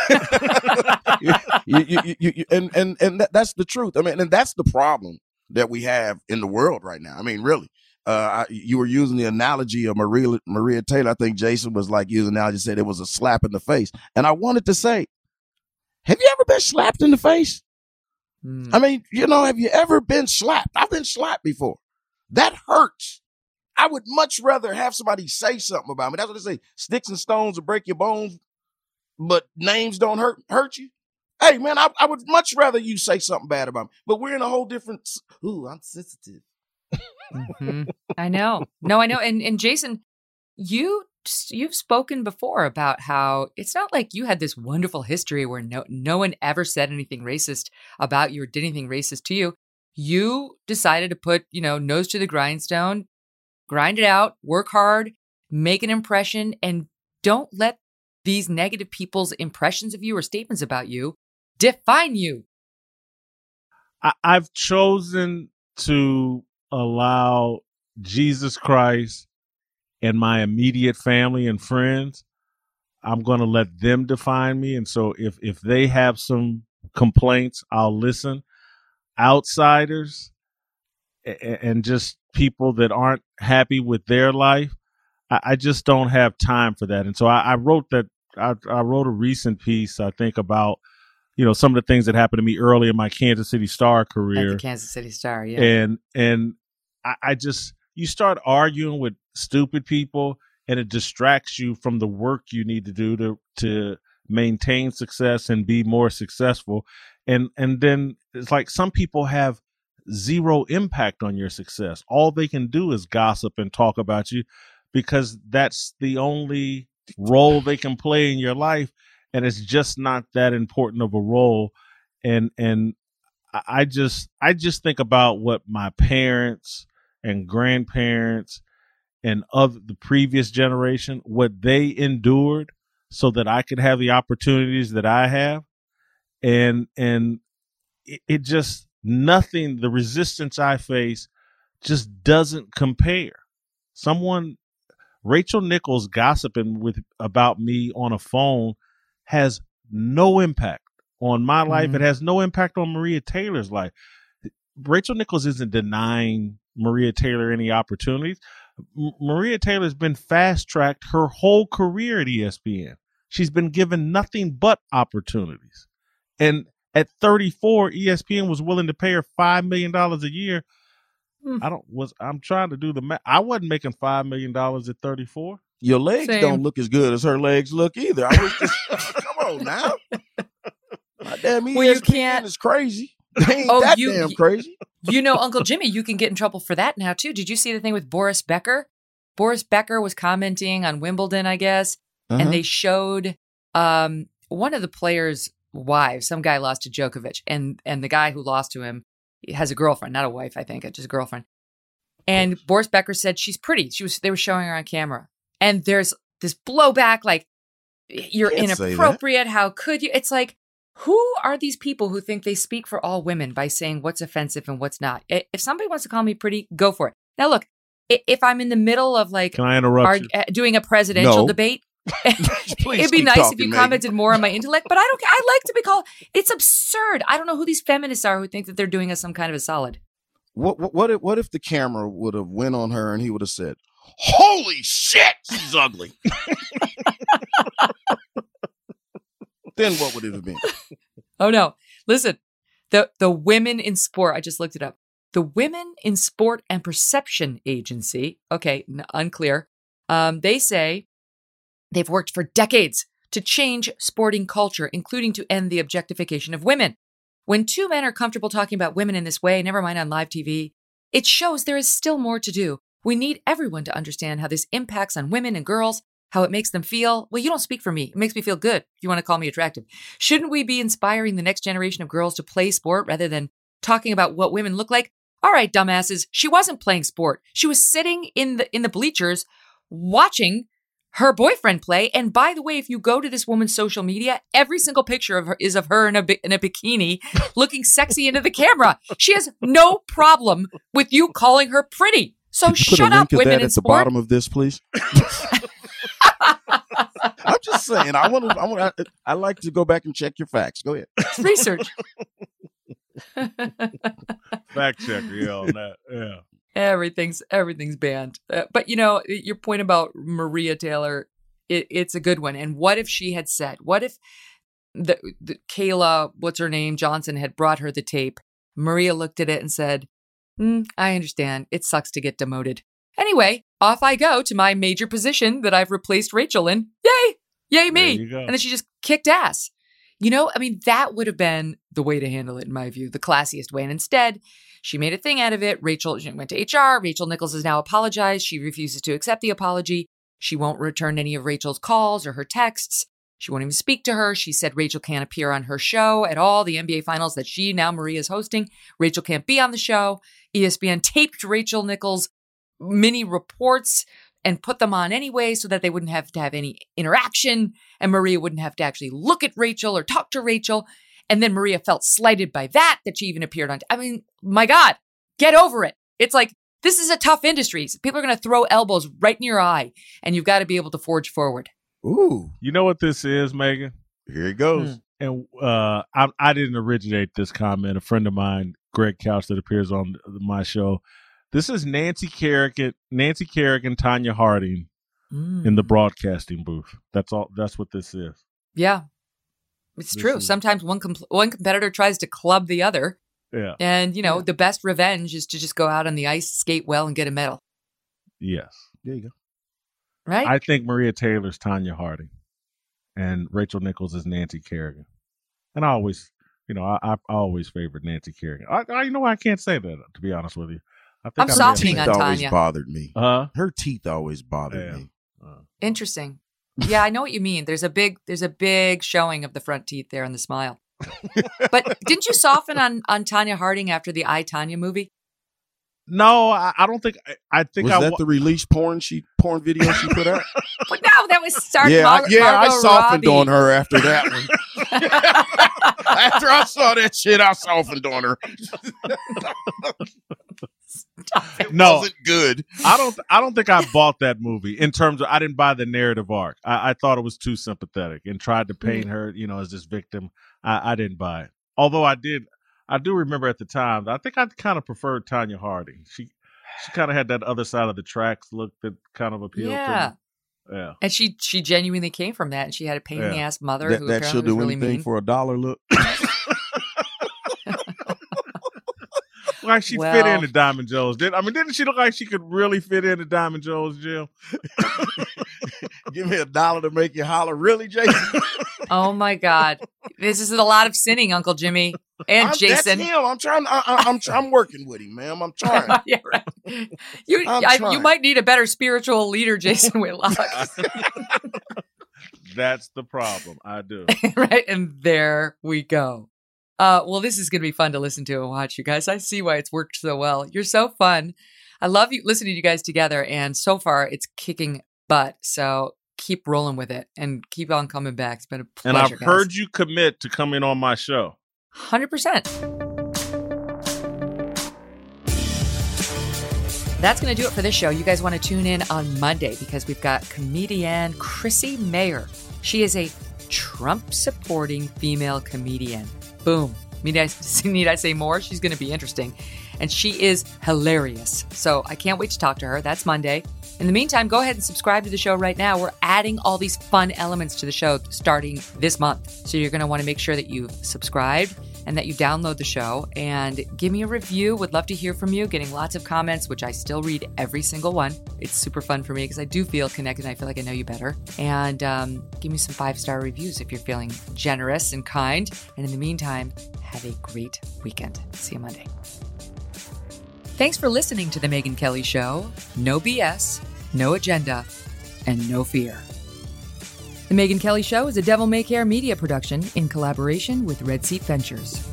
And that's the truth. I mean, and that's the problem that we have in the world right now. I mean, really. You were using the analogy of Maria Taylor. I think Jason was like using the analogy, said it was a slap in the face. And I wanted to say, have you ever been slapped in the face? I mean, have you ever been slapped? I've been slapped before. That hurts. I would much rather have somebody say something about me. That's what they say. Sticks and stones will break your bones, but names don't hurt you. Hey, man, I would much rather you say something bad about me. But we're in a whole different. Ooh, I'm sensitive. Mm-hmm. I know. No, I know. And Jason, you've spoken before about how it's not like you had this wonderful history where no one ever said anything racist about you or did anything racist to you. You decided to put, nose to the grindstone, grind it out, work hard, make an impression, and don't let these negative people's impressions of you or statements about you define you. I've chosen to allow Jesus Christ and my immediate family and friends, I'm going to let them define me. And so if they have some complaints, I'll listen. Outsiders and just people that aren't happy with their life, I just don't have time for that. And so I wrote that. I wrote a recent piece, I think, about some of the things that happened to me early in my Kansas City Star career. At the Kansas City Star, yeah. And I just, you start arguing with stupid people, and it distracts you from the work you need to do to maintain success and be more successful. And then it's like some people have zero impact on your success. All they can do is gossip and talk about you because that's the only role they can play in your life. And it's just not that important of a role. And I just think about what my parents and grandparents and of the previous generation, what they endured so that I could have the opportunities that I have. And it just, nothing, the resistance I face just doesn't compare. Rachel Nichols gossiping about me on a phone has no impact on my life. Mm-hmm. It has no impact on Maria Taylor's life. Rachel Nichols isn't denying Maria Taylor any opportunities. Maria Taylor's been fast-tracked her whole career at ESPN. She's been given nothing but opportunities. And at 34, ESPN was willing to pay her $5 million a year. I'm trying to do the math. I wasn't making $5 million at 34. Your legs don't look as good as her legs look either. I was just, come on now. My damn ESPN is crazy. They ain't damn crazy. Uncle Jimmy, you can get in trouble for that now, too. Did you see the thing with Boris Becker? Boris Becker was commenting on Wimbledon, I guess, and they showed one of the players' wives. Some guy lost to Djokovic, and the guy who lost to him has a girlfriend, not a wife, I think, just a girlfriend. And Boris Becker said she's pretty. They were showing her on camera. And there's this blowback, like, you're inappropriate. How could you? It's like, who are these people who think they speak for all women by saying what's offensive and what's not? If somebody wants to call me pretty, go for it. Now, look, if I'm in the middle of can I interrupt you? Doing a presidential debate, it'd be nice if you commented more on my intellect, but I don't care. I like to be called. It's absurd. I don't know who these feminists are who think that they're doing us some kind of a solid. What if the camera would have went on her and he would have said, "Holy shit, she's ugly." Then what would it have been? Oh no. Listen, the Women in Sport, I just looked it up. The Women in Sport and Perception Agency, okay, unclear. They say they've worked for decades to change sporting culture, including to end the objectification of women. When two men are comfortable talking about women in this way, never mind on live TV, it shows there is still more to do. We need everyone to understand how this impacts on women and girls, how it makes them feel. Well, you don't speak for me. It makes me feel good. If you want to call me attractive. Shouldn't we be inspiring the next generation of girls to play sport rather than talking about what women look like? All right, dumbasses. She wasn't playing sport. She was sitting in the bleachers watching her boyfriend play. And by the way, if you go to this woman's social media, every single picture of her is of her in a bikini looking sexy into the camera. She has no problem with you calling her pretty. So shut up, women in sport. At the bottom of this, please. I'm just saying. I like to go back and check your facts. Go ahead. It's research. Fact checker, on that. Yeah. Everything's banned. But your point about Maria Taylor, it's a good one. And what if she had said? What if the Kayla, what's her name, Johnson had brought her the tape? Maria looked at it and said, I understand. It sucks to get demoted. Anyway, off I go to my major position that I've replaced Rachel in. Yay! Yay me. There you go. And then she just kicked ass. You know, I mean, that would have been the way to handle it, in my view, the classiest way. And instead, she made a thing out of it. Rachel went to HR. Rachel Nichols has now apologized. She refuses to accept the apology. She won't return any of Rachel's calls or her texts. She won't even speak to her. She said Rachel can't appear on her show at all, the NBA Finals that she, now Maria, is hosting. Rachel can't be on the show. ESPN taped Rachel Nichols' mini reports and put them on anyway so that they wouldn't have to have any interaction and Maria wouldn't have to actually look at Rachel or talk to Rachel. And then Maria felt slighted by that she even appeared on. I mean, my God, get over it. It's like, this is a tough industry. People are going to throw elbows right in your eye and you've got to be able to forge forward. Ooh. You know what this is, Megan? Here it goes. And I didn't originate this comment. A friend of mine, Greg Couch, that appears on my show. This is Nancy Kerrigan, Tanya Harding in the broadcasting booth. That's all. That's what this is. Yeah, it's true. Sometimes one competitor tries to club the other. Yeah. And, you know, the best revenge is to just go out on the ice, skate well, and get a medal. Yes. There you go. Right? I think Maria Taylor's Tanya Harding and Rachel Nichols is Nancy Kerrigan. And I always, I always favored Nancy Kerrigan. I can't say that, to be honest with you. I'm softening on Tanya. Always bothered me. Her teeth always bothered me. Interesting. Yeah, I know what you mean. There's a big showing of the front teeth there and the smile. But didn't you soften on Tanya Harding after the I, Tanya movie? No, I don't think. I think was that the release porn video she put out? But no, that was starting. I softened on her after that one. After I saw that shit, I softened on her. It wasn't good. I don't think I bought that movie in terms of I didn't buy the narrative arc. I thought it was too sympathetic and tried to paint her, as this victim. I didn't buy it. Although I do remember at the time, I think I kind of preferred Tanya Harding. She kind of had that other side of the tracks look that kind of appealed to me. Yeah. And she genuinely came from that, and she had a pain in the ass mother who that apparently she'll do was really anything mean. for $1 look. Like she fit into Diamond Jones. Didn't she look like she could really fit into Diamond Jones, Jim? Give me $1 to make you holler. Really, Jason? Oh my God. This is a lot of sinning, Uncle Jimmy and Jason. That's him. I'm trying. I'm working with him, ma'am. I'm trying. Yeah, right. You might need a better spiritual leader, Jason Whitlock. That's the problem. I do. Right. And there we go. Well, this is going to be fun to listen to and watch, you guys. I see why it's worked so well. You're so fun. I love listening to you guys together. And so far, it's kicking butt. So keep rolling with it and keep on coming back. It's been a pleasure, And I've guys. heard you commit to coming on my show. 100%. That's going to do it for this show. You guys want to tune in on Monday because we've got comedian Chrissy Mayer. She is a Trump-supporting female comedian. Boom. Need I say more? She's going to be interesting. And she is hilarious. So I can't wait to talk to her. That's Monday. In the meantime, go ahead and subscribe to the show right now. We're adding all these fun elements to the show starting this month. So you're going to want to make sure that you've subscribed and that you download the show and give me a review. Would love to hear from you. Getting lots of comments, which I still read every single one. It's super fun for me because I do feel connected. I feel like I know you better. And give me some 5-star reviews if you're feeling generous and kind. And in the meantime, have a great weekend. See you Monday. Thanks for listening to The Megyn Kelly Show. No BS, no agenda, and no fear. The Megyn Kelly Show is a Devil May Care media production in collaboration with Red Seat Ventures.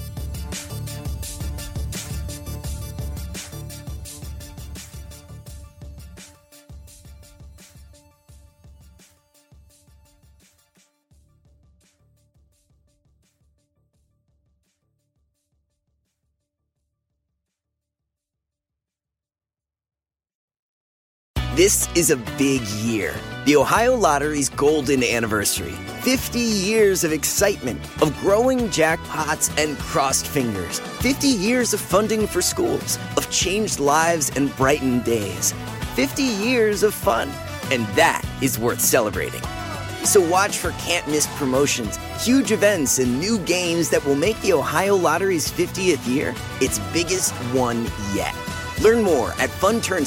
This is a big year. The Ohio Lottery's golden anniversary. 50 years of excitement, of growing jackpots and crossed fingers. 50 years of funding for schools, of changed lives and brightened days. 50 years of fun, and that is worth celebrating. So watch for can't-miss promotions, huge events, and new games that will make the Ohio Lottery's 50th year its biggest one yet. Learn more at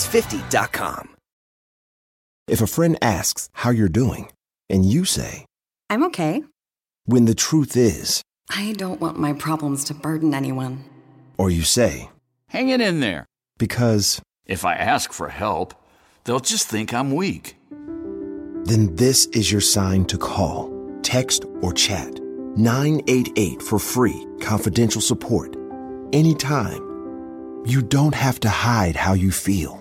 funturns50.com. If a friend asks how you're doing, and you say, I'm okay. When the truth is, I don't want my problems to burden anyone. or you say, Hang it in there. because, If I ask for help, they'll just think I'm weak. then this is your sign to call, text, or chat 988 for free, confidential support. Anytime. You don't have to hide how you feel.